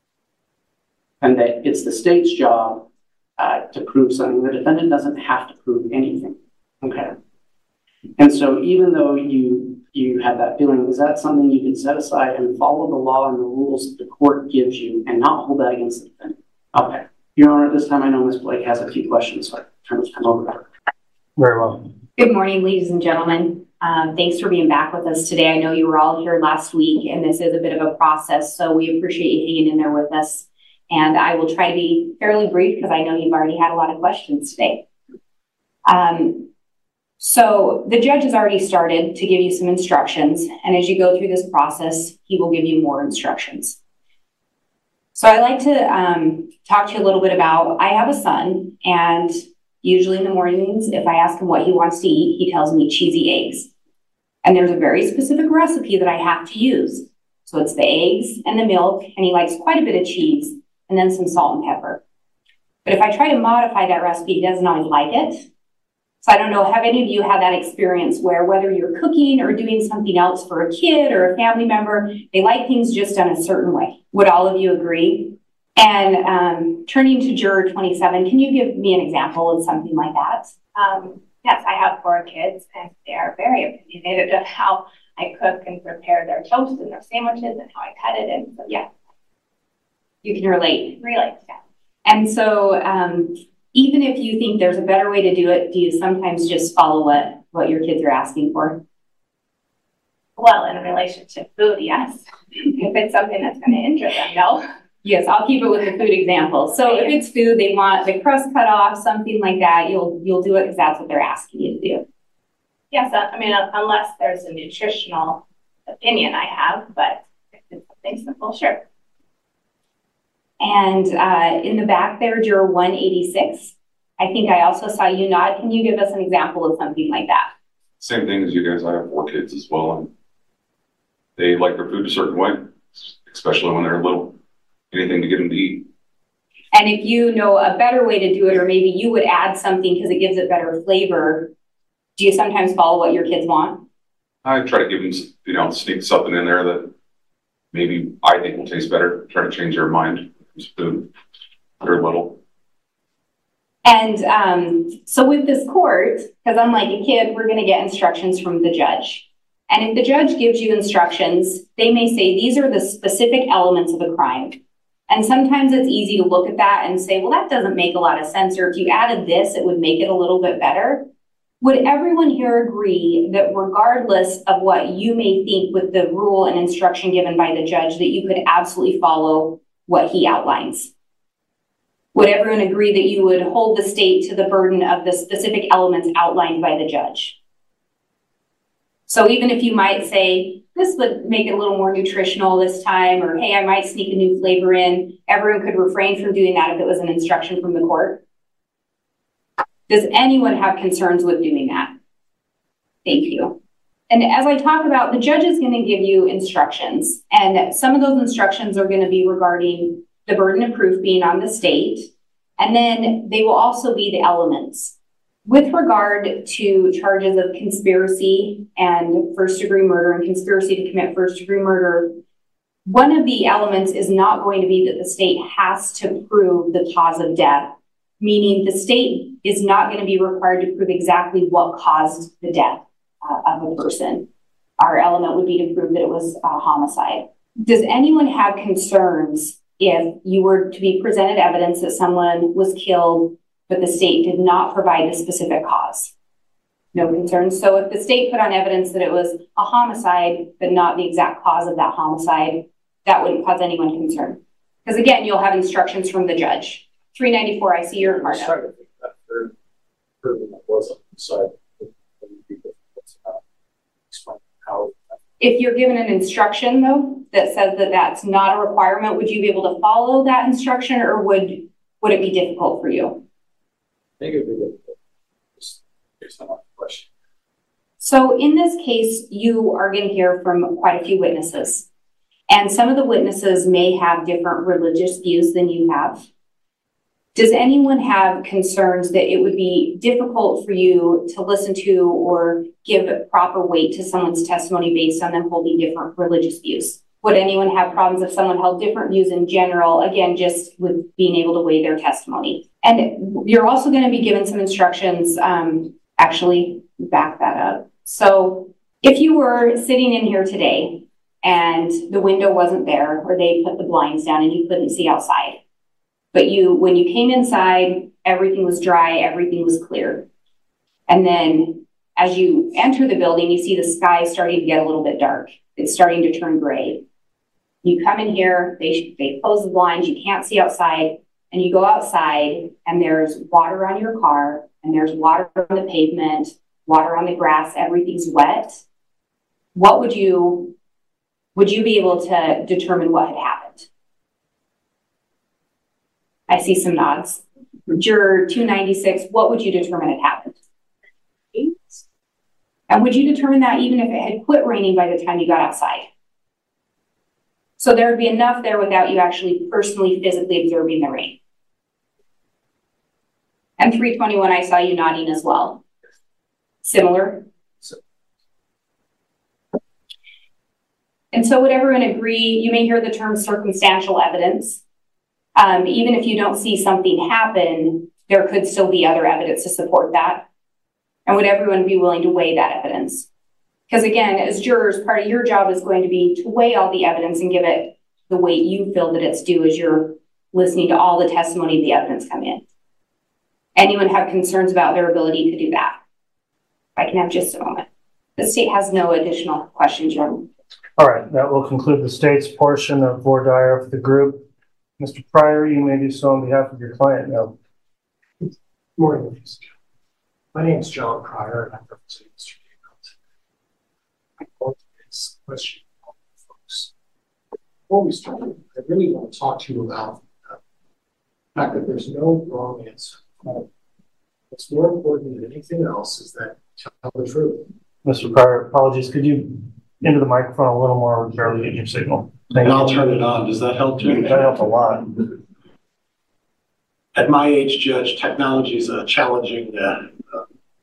And that it's the state's job uh, to prove something. The defendant doesn't have to prove anything. Okay. And so even though you you have that feeling, is that something you can set aside and follow the law and the rules that the court gives you and not hold that against the defendant? Okay. Your Honor, at this time, I know Miz Blake has a few questions, so I turn this time over to her. Very well. Good morning, ladies and gentlemen. Um, thanks for being back with us today. I know you were all here last week, and this is a bit of a process, so we appreciate you hanging in there with us. And I will try to be fairly brief because I know you've already had a lot of questions today. Um, so the judge has already started to give you some instructions, and as you go through this process, he will give you more instructions. So I like to um, talk to you a little bit about, I have a son, and usually in the mornings, if I ask him what he wants to eat, he tells me cheesy eggs. And there's a very specific recipe that I have to use. So it's the eggs and the milk, and he likes quite a bit of cheese, and then some salt and pepper. But if I try to modify that recipe, he doesn't always like it. So I don't know, have any of you had that experience where whether you're cooking or doing something else for a kid or a family member, they like things just done a certain way? Would all of you agree? And um, turning to juror twenty-seven, can you give me an example of something like that? Um, yes, I have four kids, and they are very opinionated of how I cook and prepare their toast and their sandwiches and how I cut it. And so, yeah. You can relate. Relate, yeah. And so um, even if you think there's a better way to do it, do you sometimes just follow what, what your kids are asking for? Well, in relation to food, yes. If it's something that's going to injure them, no. Yes, I'll keep it with the food example. So if it's food, they want the crust cut off, something like that, you'll you'll do it because that's what they're asking you to do. Yes, I mean, unless there's a nutritional opinion I have, but if it's something simple, sure. And uh, in the back there, juror one eighty-six, I think I also saw you nod. Can you give us an example of something like that? Same thing as you guys. I have four kids as well, and they like their food a certain way, especially when they're little. Anything to get them to eat. And if you know a better way to do it, or maybe you would add something because it gives it better flavor, do you sometimes follow what your kids want? I try to give them, you know, sneak something in there that maybe I think will taste better. Try to change their mind. It's food. They're little. And um, so with this court, because unlike a kid, we're going to get instructions from the judge. And if the judge gives you instructions, they may say these are the specific elements of a crime. And sometimes it's easy to look at that and say, well, that doesn't make a lot of sense. Or if you added this, it would make it a little bit better. Would everyone here agree that regardless of what you may think with the rule and instruction given by the judge, that you could absolutely follow what he outlines? Would everyone agree that you would hold the state to the burden of the specific elements outlined by the judge? So even if you might say, this would make it a little more nutritional this time, or hey, I might sneak a new flavor in, everyone could refrain from doing that if it was an instruction from the court. Does anyone have concerns with doing that? Thank you. And as I talk about, the judge is going to give you instructions, and some of those instructions are going to be regarding the burden of proof being on the state, and then they will also be the elements. With regard to charges of conspiracy and first degree murder and conspiracy to commit first degree murder, one of the elements is not going to be that the state has to prove the cause of death, meaning the state is not going to be required to prove exactly what caused the death uh, of a person. Our element would be to prove that it was a homicide. Does anyone have concerns if you were to be presented evidence that someone was killed but the state did not provide the specific cause? No concerns. So if the state put on evidence that it was a homicide, but not the exact cause of that homicide, that wouldn't cause anyone concern. Because again, you'll have instructions from the judge. three ninety-four, I see your card. If you're given an instruction though, that says that that's not a requirement, would you be able to follow that instruction, or would, would it be difficult for you? I think it would be difficult, just based on my question. So in this case, you are going to hear from quite a few witnesses. And some of the witnesses may have different religious views than you have. Does anyone have concerns that it would be difficult for you to listen to or give proper weight to someone's testimony based on them holding different religious views? Would anyone have problems if someone held different views in general, again, just with being able to weigh their testimony? And you're also going to be given some instructions, um, actually back that up. So if you were sitting in here today and the window wasn't there, or they put the blinds down and you couldn't see outside, but you, when you came inside, everything was dry, everything was clear. And then as you enter the building, you see the sky starting to get a little bit dark. It's starting to turn gray. You come in here, they, they close the blinds, you can't see outside, and you go outside and there's water on your car and there's water on the pavement, water on the grass, everything's wet. What would you, would you be able to determine what had happened? I see some nods. Juror two ninety-six, what would you determine had happened? And would you determine that even if it had quit raining by the time you got outside? So there would be enough there without you actually personally, physically observing the rain. And three twenty-one, I saw you nodding as well. Similar? And so would everyone agree, you may hear the term circumstantial evidence. Um, even if you don't see something happen, there could still be other evidence to support that. And would everyone be willing to weigh that evidence? Because again, as jurors, part of your job is going to be to weigh all the evidence and give it the weight you feel that it's due as you're listening to all the testimony of the evidence come in. Anyone have concerns about their ability to do that? If I can have just a moment. The state has no additional questions, Your Honor. All right, that will conclude the state's portion of voir dire for the group. Mister Pryor, you may do so on behalf of your client now. Good morning, ladies and gentlemen. My name is John Pryor, and I'm representing Mister Daybell. I want to ask a question to all the folks. Before we start, I really want to talk to you about uh, the fact that there's no wrong answer. What's more important than anything else is that you tell the truth. Mister Pryor, apologies. Could you into the microphone a little more? We're barely getting your signal. Thank and you. I'll turn it on. Does that help too? That helps a lot. At my age, Judge, technology is a challenging uh, uh,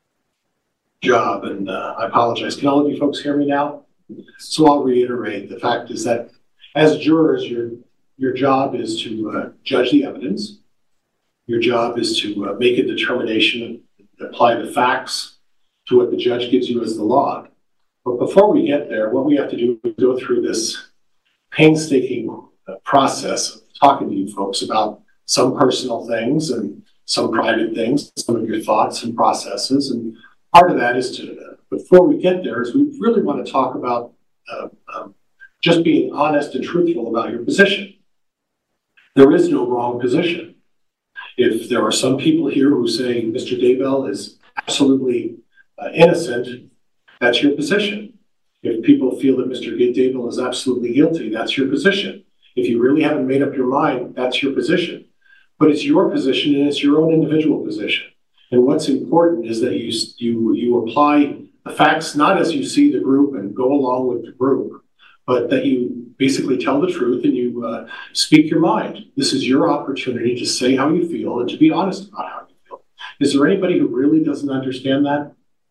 job, and uh, I apologize. Can all of you folks hear me now? So I'll reiterate. The fact is that as jurors, your, your job is to uh, judge the evidence. Your job is to uh, make a determination and apply the facts to what the judge gives you as the law. But before we get there, what we have to do is go through this painstaking uh, process of talking to you folks about some personal things and some private things, some of your thoughts and processes. And part of that is to, uh, before we get there, is we really want to talk about uh, um, just being honest and truthful about your position. There is no wrong position. If there are some people here who say Mister Daybell is absolutely uh, innocent, that's your position. If people feel that Mister Daybell is absolutely guilty, that's your position. If you really haven't made up your mind, that's your position. But it's your position and it's your own individual position. And what's important is that you, you, you apply the facts not as you see the group and go along with the group, but that you basically tell the truth and you uh, speak your mind. This is your opportunity to say how you feel and to be honest about how you feel. Is there anybody who really doesn't understand that?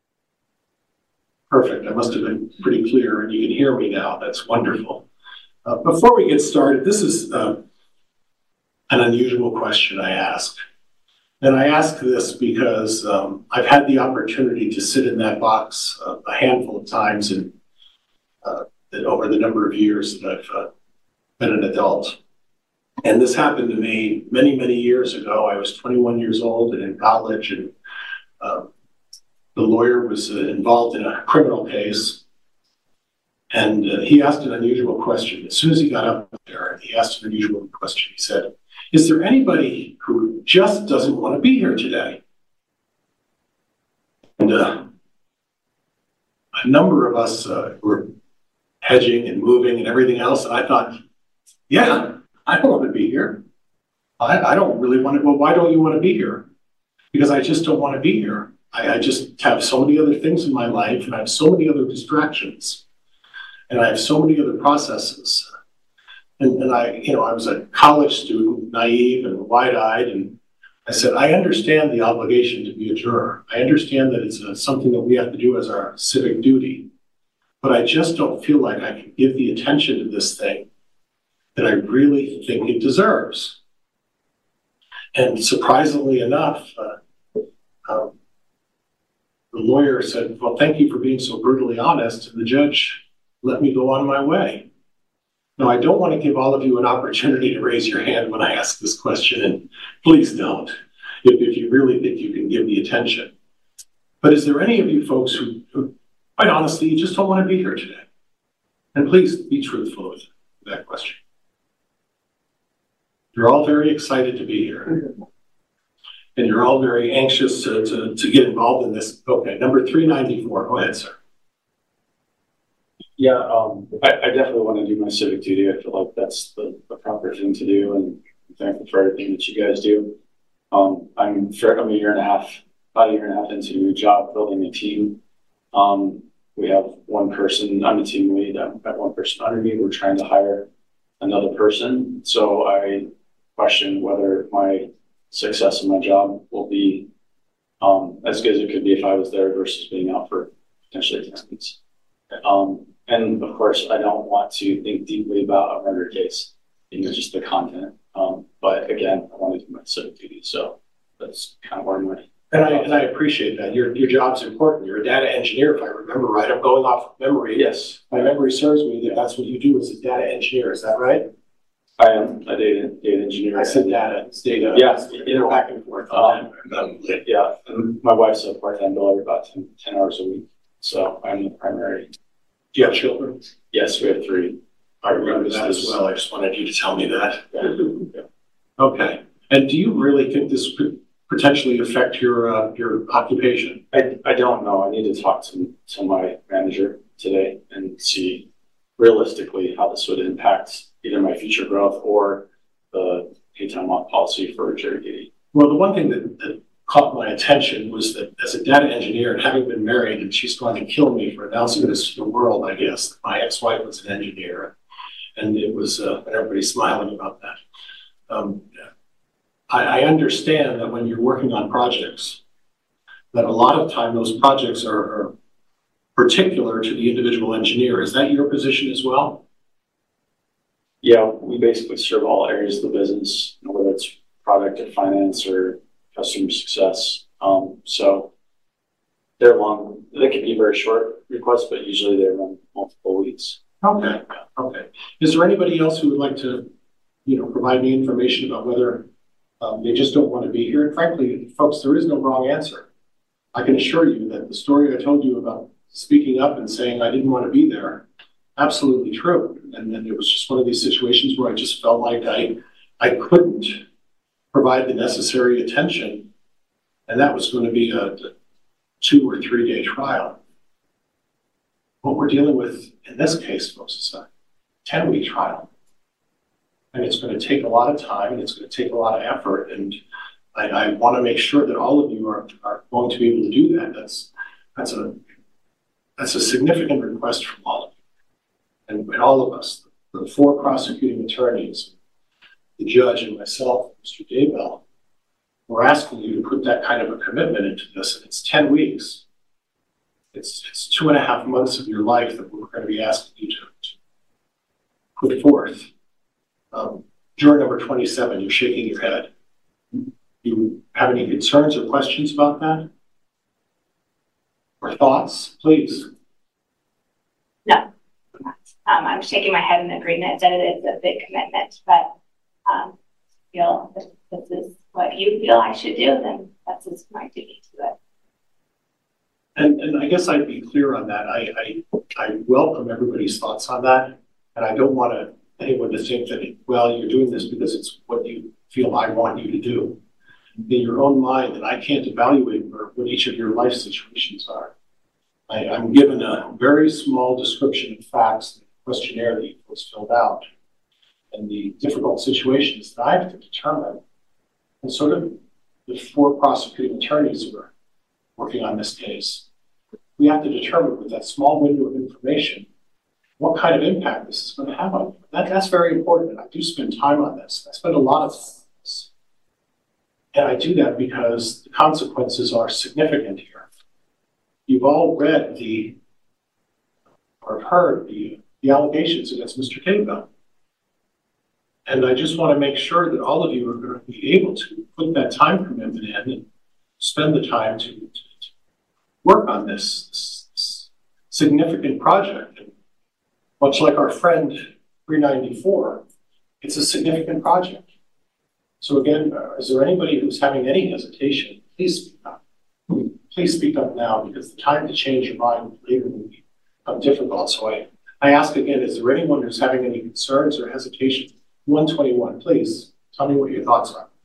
Perfect. I must have been pretty clear and you can hear me now. That's wonderful. Uh, before we get started, this is uh, an unusual question I ask. And I ask this because um, I've had the opportunity to sit in that box uh, a handful of times in, uh, over the number of years that I've uh, been an adult. And this happened to me many, many years ago. I was twenty-one years old and in college, and uh, the lawyer was uh, involved in a criminal case. And uh, he asked an unusual question. As soon as he got up there, he asked an unusual question. He said, is there anybody who just doesn't want to be here today? And uh, a number of us uh, were hedging and moving and everything else. And I thought, yeah, I don't want to be here. I, I don't really want to. Well, why don't you want to be here? Because I just don't want to be here. I, I just have so many other things in my life, and I have so many other distractions, and I have so many other processes. And, and I, you know, I was a college student, naive and wide-eyed, and I said, I understand the obligation to be a juror. I understand that it's a, something that we have to do as our civic duty, but I just don't feel like I can give the attention to this thing that I really think it deserves. And surprisingly enough, uh, um, the lawyer said, well, thank you for being so brutally honest, and the judge let me go on my way. Now, I don't want to give all of you an opportunity to raise your hand when I ask this question, and please don't, if, if you really think you can give the attention. But is there any of you folks who, who, quite honestly, you just don't want to be here today? And please be truthful with that question. You're all very excited to be here. And you're all very anxious to, to, to get involved in this. Okay, number three ninety-four, go ahead, sir. Yeah, um, I, I definitely want to do my civic duty. I feel like that's the, the proper thing to do, and I'm thankful for everything that you guys do. Um, I'm, I'm a year and a half, about a year and a half into a new job, building a team. Um, we have one person, I'm a team lead, I've got one person under me. We're trying to hire another person. So I question whether my success in my job will be um, as good as it could be if I was there versus being out for potentially ten weeks. Um, and of course, I don't want to think deeply about a murder case, you know, just the content. Um, but again, I want to do my civic duty, so that's kind of where my and I and I appreciate that. Your your job's important. You're a data engineer, if I remember right. I'm going off of memory. Yes, my memory serves me that that's what you do as a data engineer. Is that right? I am a data data engineer. I said data. It's data. Yes, yeah, you know, back and forth. Um, yeah, and my wife's a part-time biller, about ten, ten hours a week. So I'm the primary. Do you have children? Yes, we have three. I remember that as well. I just wanted you to tell me that. Yeah. Okay. And do you really think this could potentially affect your uh, your occupation? I, I don't know. I need to talk to, to my manager today and see realistically how this would impact either my future growth or the paid time off policy for jury duty. Well, the one thing that, that caught my attention was that as a data engineer and having been married, and she's going to kill me for announcing this to the world, I guess. My ex-wife was an engineer, and it was, uh, and everybody's smiling about that. Um, I, I understand that when you're working on projects, that a lot of time those projects are, are particular to the individual engineer. Is that your position as well? Yeah, we basically serve all areas of the business, you know, whether it's product or finance or customer success. Um, so they're long, they can be very short requests, but usually they run multiple weeks. Okay, okay. Is there anybody else who would like to, you know, provide me information about whether um, they just don't want to be here? And frankly, folks, there is no wrong answer. I can assure you that the story I told you about speaking up and saying I didn't want to be there, absolutely true. And then it was just one of these situations where I just felt like I, I couldn't provide the necessary attention, and that was going to be a, a two or three day trial. What we're dealing with in this case, folks, is a ten week trial. And it's going to take a lot of time, and it's going to take a lot of effort. And I, I want to make sure that all of you are, are going to be able to do that. That's, that's, a, that's a significant request from all of you. And, and all of us, the four prosecuting attorneys, the judge, and myself, Mister Daybell, we're asking you to put that kind of a commitment into this. And it's ten weeks. It's, it's two and a half months of your life that we're going to be asking you to, to put forth. Um, juror number twenty-seven, you're shaking your head. Do you have any concerns or questions about that? Or thoughts, please? No. Um, I'm shaking my head in agreement that it is a big commitment, but um, feel if this is what you feel I should do, then that's just my duty to it. And, and I guess I'd be clear on that. I, I, I welcome everybody's thoughts on that. And I don't want to, anyone to think that, well, you're doing this because it's what you feel I want you to do. In your own mind, and I can't evaluate what each of your life situations are. I, I'm given a very small description of facts in the questionnaire that you folks filled out and the difficult situations that I have to determine. And sort of the four prosecuting attorneys were working on this case. We have to determine with that small window of information what kind of impact this is going to have on you. That, that's very important. And I do spend time on this. I spend a lot of time on this. And I do that because the consequences are significant here. You've all read the, or heard the, the allegations against Mister Daybell. And I just want to make sure that all of you are going to be able to put that time commitment in and spend the time to, to, to work on this, this, this significant project. And much like our friend three ninety-four, it's a significant project. So again, uh, is there anybody who's having any hesitation? Please speak up. Please speak up now, because the time to change your mind later will become difficult. So I, I ask again, is there anyone who's having any concerns or hesitation? one twenty-one, please tell me what your thoughts are.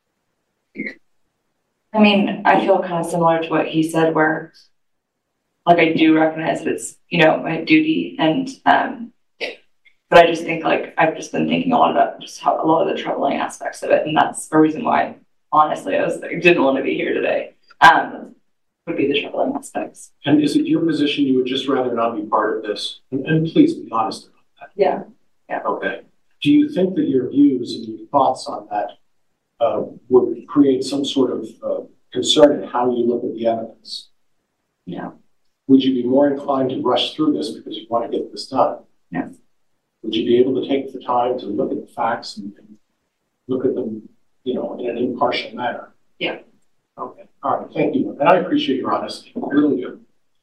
I mean, I feel kind of similar to what he said, where like I do recognize that it's, you know, my duty, and um but I just think like I've just been thinking a lot about just how a lot of the troubling aspects of it, and that's the reason why honestly I was like, didn't want to be here today. Um would be the troubling aspects. And is it your position you would just rather not be part of this? And, and please be honest about that. Yeah. Yeah. Okay. Do you think that your views and your thoughts on that uh, would create some sort of uh, concern in how you look at the evidence? Yeah. Would you be more inclined to rush through this because you want to get this done? Yes. Would you be able to take the time to look at the facts and, and look at them, you know, in an impartial manner? Yeah. Okay. All right. Thank you. And I appreciate your honesty. I really do.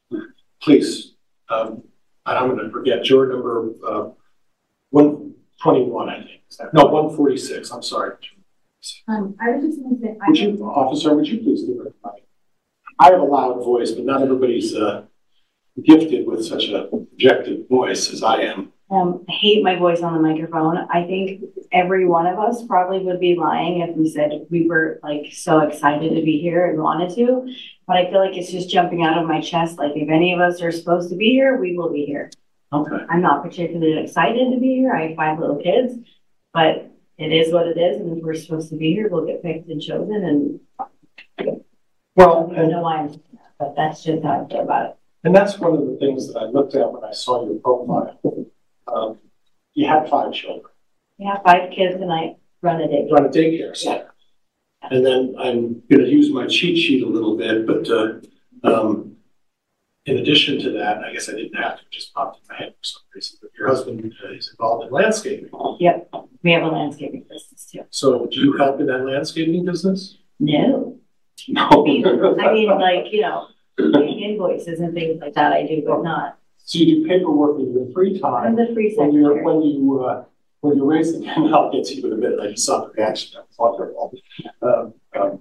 Please. Um, and I'm going to forget juror number uh, one twenty-one, I think. Is that, no, one forty-six. I'm sorry. Um, I was just going to say, would you, officer, would you please give her the mic? I have a loud voice, but not everybody's uh, gifted with such a projected voice as I am. Um, I hate my voice on the microphone. I think every one of us probably would be lying if we said we were like so excited to be here and wanted to, but I feel like it's just jumping out of my chest. Like if any of us are supposed to be here, we will be here. Okay. I'm not particularly excited to be here. I have five little kids, but it is what it is. And if we're supposed to be here, we'll get picked and chosen. And well, I don't know why I'm saying that, but that's just how I feel about it. And that's one of the things that I looked at when I saw your profile. Um, you have five children. We have five kids and I run a daycare. Run a daycare center. Yeah. And then I'm going to use my cheat sheet a little bit, but uh, um, in addition to that, I guess I didn't have to, just popped in my head for some reason, but your husband uh, is involved in landscaping. Yep. We have a landscaping business too. So do you help in that landscaping business? No. No. I mean, I mean like, you know, invoices and things like that I do, but not. So you do paperwork in your free time. I'm the free when you're secretary. when you uh, when you're raising, and I'll get to you in a minute. I just saw the reaction. That was wonderful. Um, um,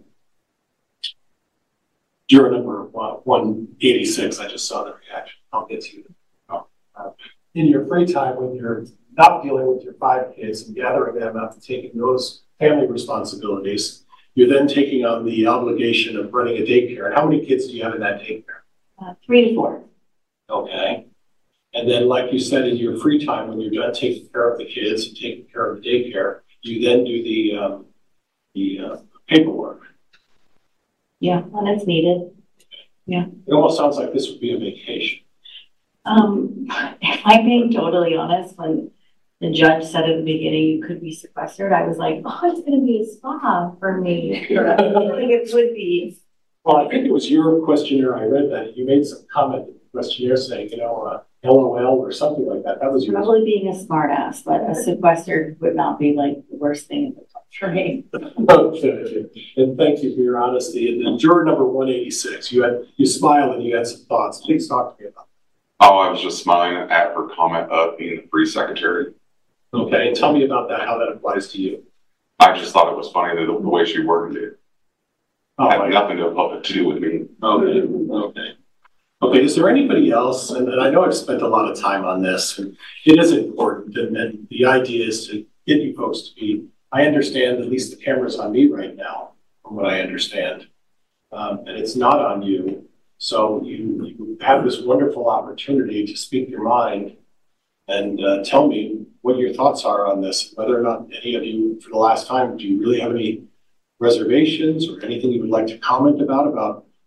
Juror number one eighty-six. I just saw the reaction. I'll get to you. Uh, in your free time, when you're not dealing with your five kids and gathering them up and taking those family responsibilities, you're then taking on the obligation of running a daycare. And how many kids do you have in that daycare? Uh, three to four. Okay. And then, like you said, in your free time, when you're done taking care of the kids and taking care of the daycare, you then do the um, the uh, paperwork. Yeah, when it's needed. Yeah. It almost sounds like this would be a vacation. Um, if I'm being totally honest, when the judge said at the beginning you could be sequestered, I was like, oh, it's going to be a spa for me. I think it would be. Well, I think it was your questionnaire. I read that you made some comment in the questionnaire saying, you know, uh, L O L or something like that. That was yours. Probably being a smart ass, but a sequestered would not be like the worst thing in the country. Okay. And thank you for your honesty. And then juror number one eighty-six, you had you smiled and you had some thoughts. Please talk to me about that. Oh, I was just smiling at her comment of being the free secretary. Okay, and tell me about that, how that applies to you. I just thought it was funny that the, the way she worded it. Oh, had nothing to, to do with me. Okay, okay. Okay, is there anybody else, and, and I know I've spent a lot of time on this, and it is important, and, and the idea is to get you folks to be, I understand at least the camera's on me right now, from what I understand, um, and it's not on you, so you, you have this wonderful opportunity to speak your mind and uh, tell me what your thoughts are on this, whether or not any of you, for the last time, do you really have any reservations or anything you would like to comment about, about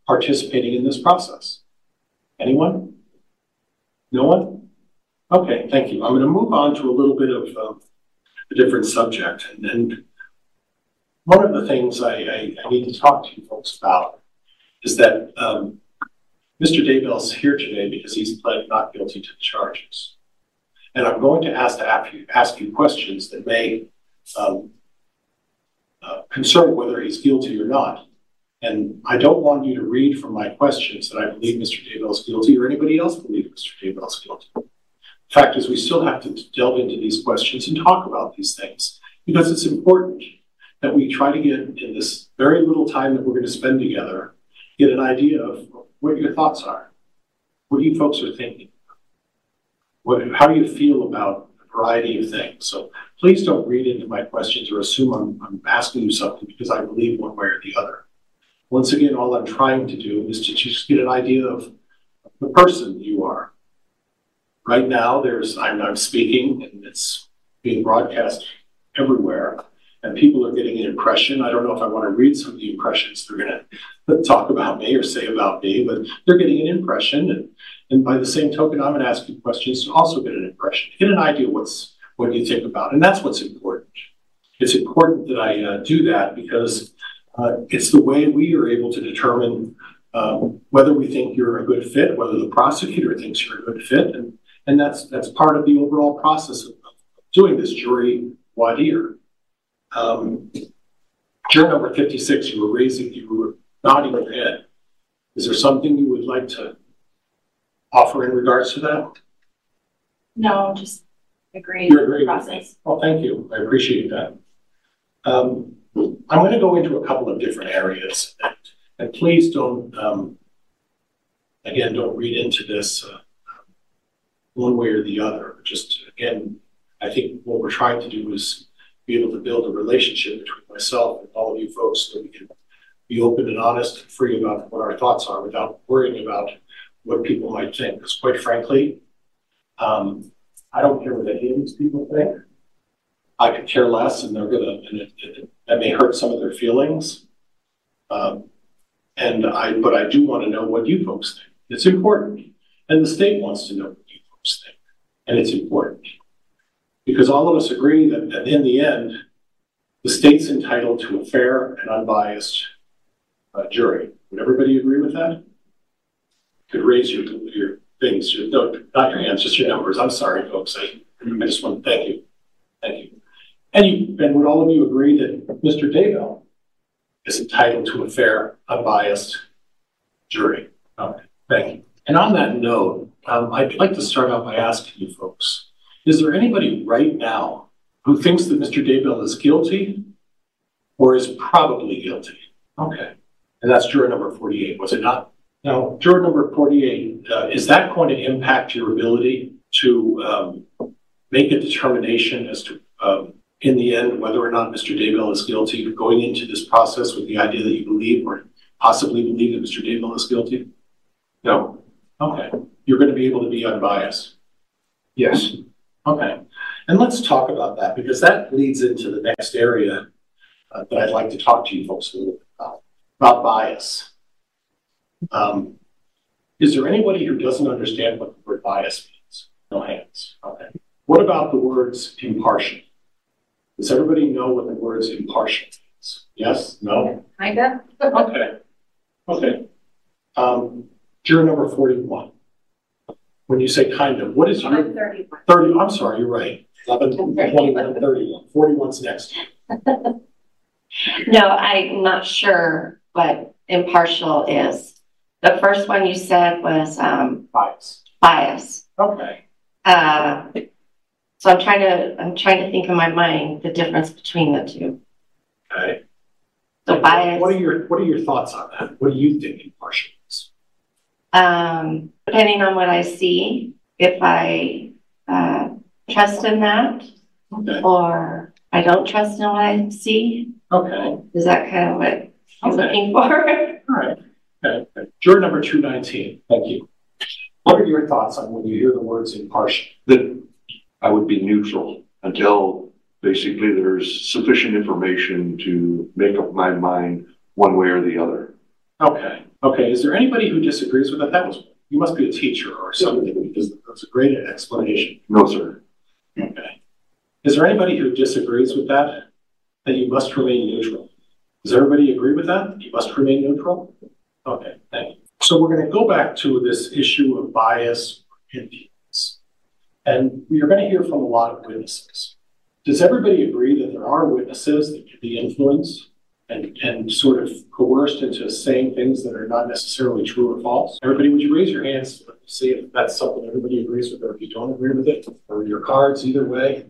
participating in this process? Anyone? No one? Okay, thank you. I'm going to move on to a little bit of um, a different subject. And, and one of the things I, I, I need to talk to you folks about is that um, Mister Daybell's here today because he's pled not guilty to the charges. And I'm going to ask to ask you, ask you questions that may um, uh, concern whether he's guilty or not. And I don't want you to read from my questions that I believe Mister Daybell's guilty or anybody else believes Mister Daybell's guilty. The fact is, we still have to delve into these questions and talk about these things because it's important that we try to get, in this very little time that we're going to spend together, get an idea of what your thoughts are, what you folks are thinking, what, how do you feel about a variety of things. So please don't read into my questions or assume I'm, I'm asking you something because I believe one way or the other. Once again, all I'm trying to do is to just get an idea of the person you are. Right now, there's I'm, I'm speaking, and it's being broadcast everywhere, and people are getting an impression. I don't know if I want to read some of the impressions they're going to talk about me or say about me, but they're getting an impression, and, and by the same token, I'm going to ask you questions to also get an impression, get an idea what's what you think about, and that's what's important. It's important that I uh, do that because uh, it's the way we are able to determine um, whether we think you're a good fit, whether the prosecutor thinks you're a good fit, and And that's that's part of the overall process of doing this jury voir dire. Um, juror number fifty-six, you were raising, you were nodding your head. Is there something you would like to offer in regards to that? No, just agreeing You're with the agreeing. process. Well, thank you. I appreciate that. Um, I'm going to go into a couple of different areas, and, and please don't, um, again, don't read into this uh, one way or the other. Just again, I think what we're trying to do is be able to build a relationship between myself and all of you folks so we can be open and honest and free about what our thoughts are without worrying about what people might think. Because quite frankly, um, I don't care what any of these people think. I could care less, and they're gonna, and it, it, that may hurt some of their feelings. Um, and I, but I do want to know what you folks think. It's important, and the state wants to know what you folks think, and it's important because all of us agree that, that in the end, the state's entitled to a fair and unbiased uh, jury. Would everybody agree with that? You could raise your your things, your, no, not your hands, just your numbers. I'm sorry, folks. I, I just want to thank you, thank you. And you, and would all of you agree that Mister Daybell is entitled to a fair, unbiased jury? Okay, thank you. And on that note, um, I'd like to start out by asking you folks, is there anybody right now who thinks that Mister Daybell is guilty or is probably guilty? Okay, and that's juror number forty-eight, was it not? Now, juror number forty-eight, uh, is that going to impact your ability to um, make a determination as to, um, in the end, whether or not Mister Daybell is guilty, going into this process with the idea that you believe or possibly believe that Mister Daybell is guilty? No. Okay. You're going to be able to be unbiased? Yes. Okay. And let's talk about that because that leads into the next area uh, that I'd like to talk to you folks a little bit about, about bias. Um, is there anybody who doesn't understand what the word bias means? No hands. Okay. What about the words impartial? Does everybody know what the words impartial means? Yes? No? Kinda. Okay. Okay. Um, juror number forty-one. When you say kind of, what is your thirty-one. thirty? I'm sorry, you're right. eleven, twenty-one, thirty-one. forty-one's next. No, I'm not sure what impartial is. The first one you said was um, bias. Bias. Okay. Uh, so I'm trying to I'm trying to think in my mind the difference between the two. Okay. So bias. What are your What are your thoughts on that? What do you think impartial is? Um, depending on what I see, if I uh, trust in that, okay, or I don't trust in what I see. Okay. Is that kind of what I'm okay. looking for? All right. Okay. Okay. Juror number two nineteen. Thank you. What are your thoughts on when you hear the words impartial? That I would be neutral until basically there's sufficient information to make up my mind one way or the other. Okay. Okay, is there anybody who disagrees with that? That was, you must be a teacher or something, because that's a great explanation. No, sir. Okay. Is there anybody who disagrees with that, that you must remain neutral? Does everybody agree with that? You must remain neutral? Okay, thank you. So we're going to go back to this issue of bias or influence. And you're going to hear from a lot of witnesses. Does everybody agree that there are witnesses that can be influenced and, and sort of coerced into saying things that are not necessarily true or false? Everybody, would you raise your hands to see if that's something everybody agrees with, or if you don't agree with it, or your cards, either way?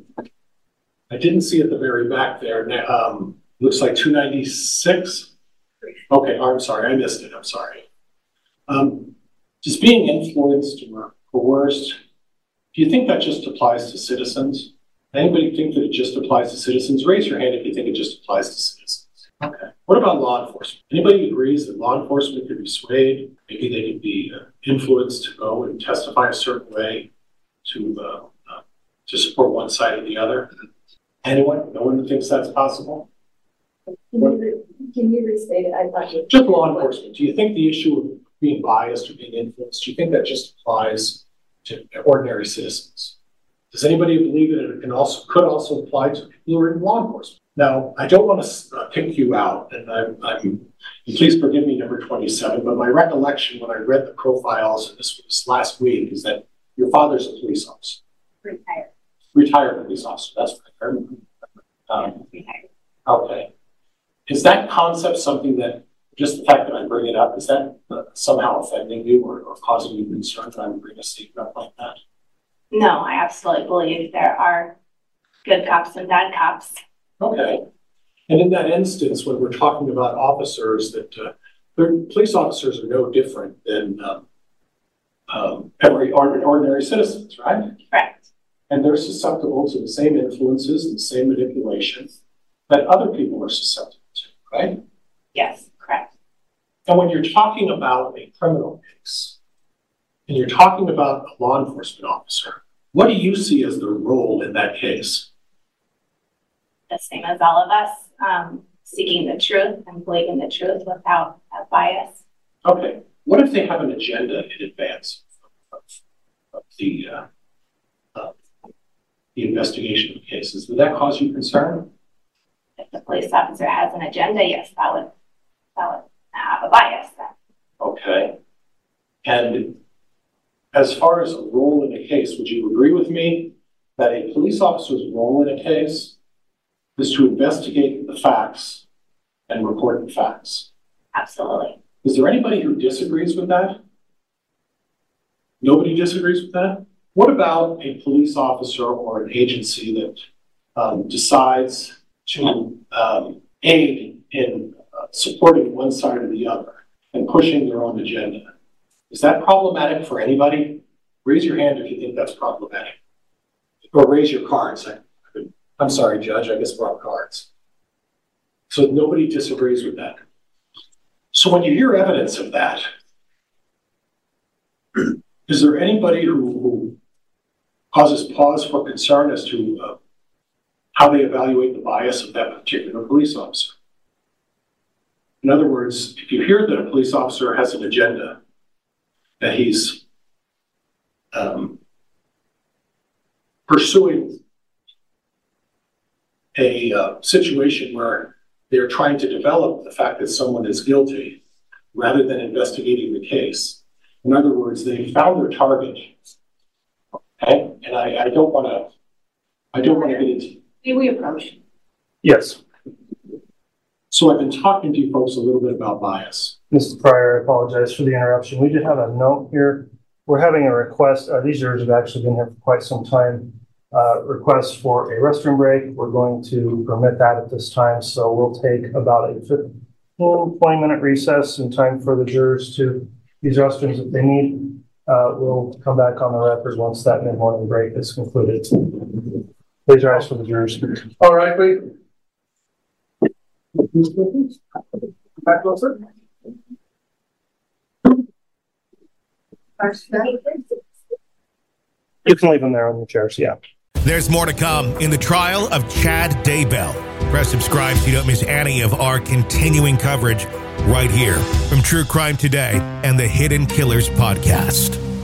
I didn't see at the very back there. Um, looks like two ninety-six. Okay, I'm sorry, I missed it. I'm sorry. Um, just being influenced or coerced, do you think that just applies to citizens? Anybody think that it just applies to citizens? Raise your hand if you think it just applies to citizens. Okay. What about law enforcement? Anybody agrees that law enforcement could be swayed? Maybe they could be uh, influenced to go and testify a certain way to uh, uh, to support one side or the other? Anyone? No one thinks that's possible? Can you, re- can you restate it? I thought you just law enforcement. Do you think the issue of being biased or being influenced, do you think that just applies to ordinary citizens? Does anybody believe that it can also could also apply to people who are in law enforcement? Now, I don't want to uh, pick you out, and I'm, I'm please forgive me, number twenty-seven, but my recollection when I read the profiles, and this was last week, is that your father's a police officer. Retired. Retired police officer, that's what I remember. Um, Retired. Okay. Is that concept something that, just the fact that I bring it up, is that uh, somehow offending you or, or causing you concern that I'm bringing a statement up like that? No, I absolutely believe there are good cops and bad cops. Okay. And in that instance, when we're talking about officers, that uh, police officers are no different than um, um, every ordinary citizens, right? Correct. And they're susceptible to the same influences and the same manipulation that other people are susceptible to, right? Yes, correct. And when you're talking about a criminal case, and you're talking about a law enforcement officer, what do you see as their role in that case? The same as all of us, um, seeking the truth and believing the truth without a bias. Okay. What if they have an agenda in advance of, of the, uh, uh, the investigation of cases? Would that cause you concern? If the police officer has an agenda, yes, that would, that would have a bias then. Okay. And as far as a role in a case, would you agree with me that a police officer's role in a case is to investigate the facts and report the facts? Absolutely. Is there anybody who disagrees with that? Nobody disagrees with that? What about a police officer or an agency that um, decides to um, aid in uh, supporting one side or the other and pushing their own agenda? Is that problematic for anybody? Raise your hand if you think that's problematic. Or raise your cards. I, I'm sorry, Judge, I guess brought cards. So nobody disagrees with that. So when you hear evidence of that, is there anybody who, who causes pause for concern as to uh, how they evaluate the bias of that particular police officer? In other words, if you hear that a police officer has an agenda, that he's um, pursuing a uh, situation where they're trying to develop the fact that someone is guilty rather than investigating the case. In other words, they found their target. Okay? And I, I don't want to, I don't want to get into. May we approach? Yes. So I've been talking to you folks a little bit about bias. Mister Pryor, I apologize for the interruption. We did have a note here. We're having a request. Uh, these jurors have actually been here for quite some time. Uh, request for a restroom break. We're going to permit that at this time. So we'll take about a fifteen, twenty minute recess in time for the jurors to use restrooms if they need. Uh, we'll come back on the record once that mid-morning break is concluded. Please rise for the jurors. All right, wait. Back closer. You can leave them there on the chairs, yeah. There's more to come in the trial of Chad Daybell. Press subscribe so you don't miss any of our continuing coverage. right here from True Crime Today and the Hidden Killers podcast.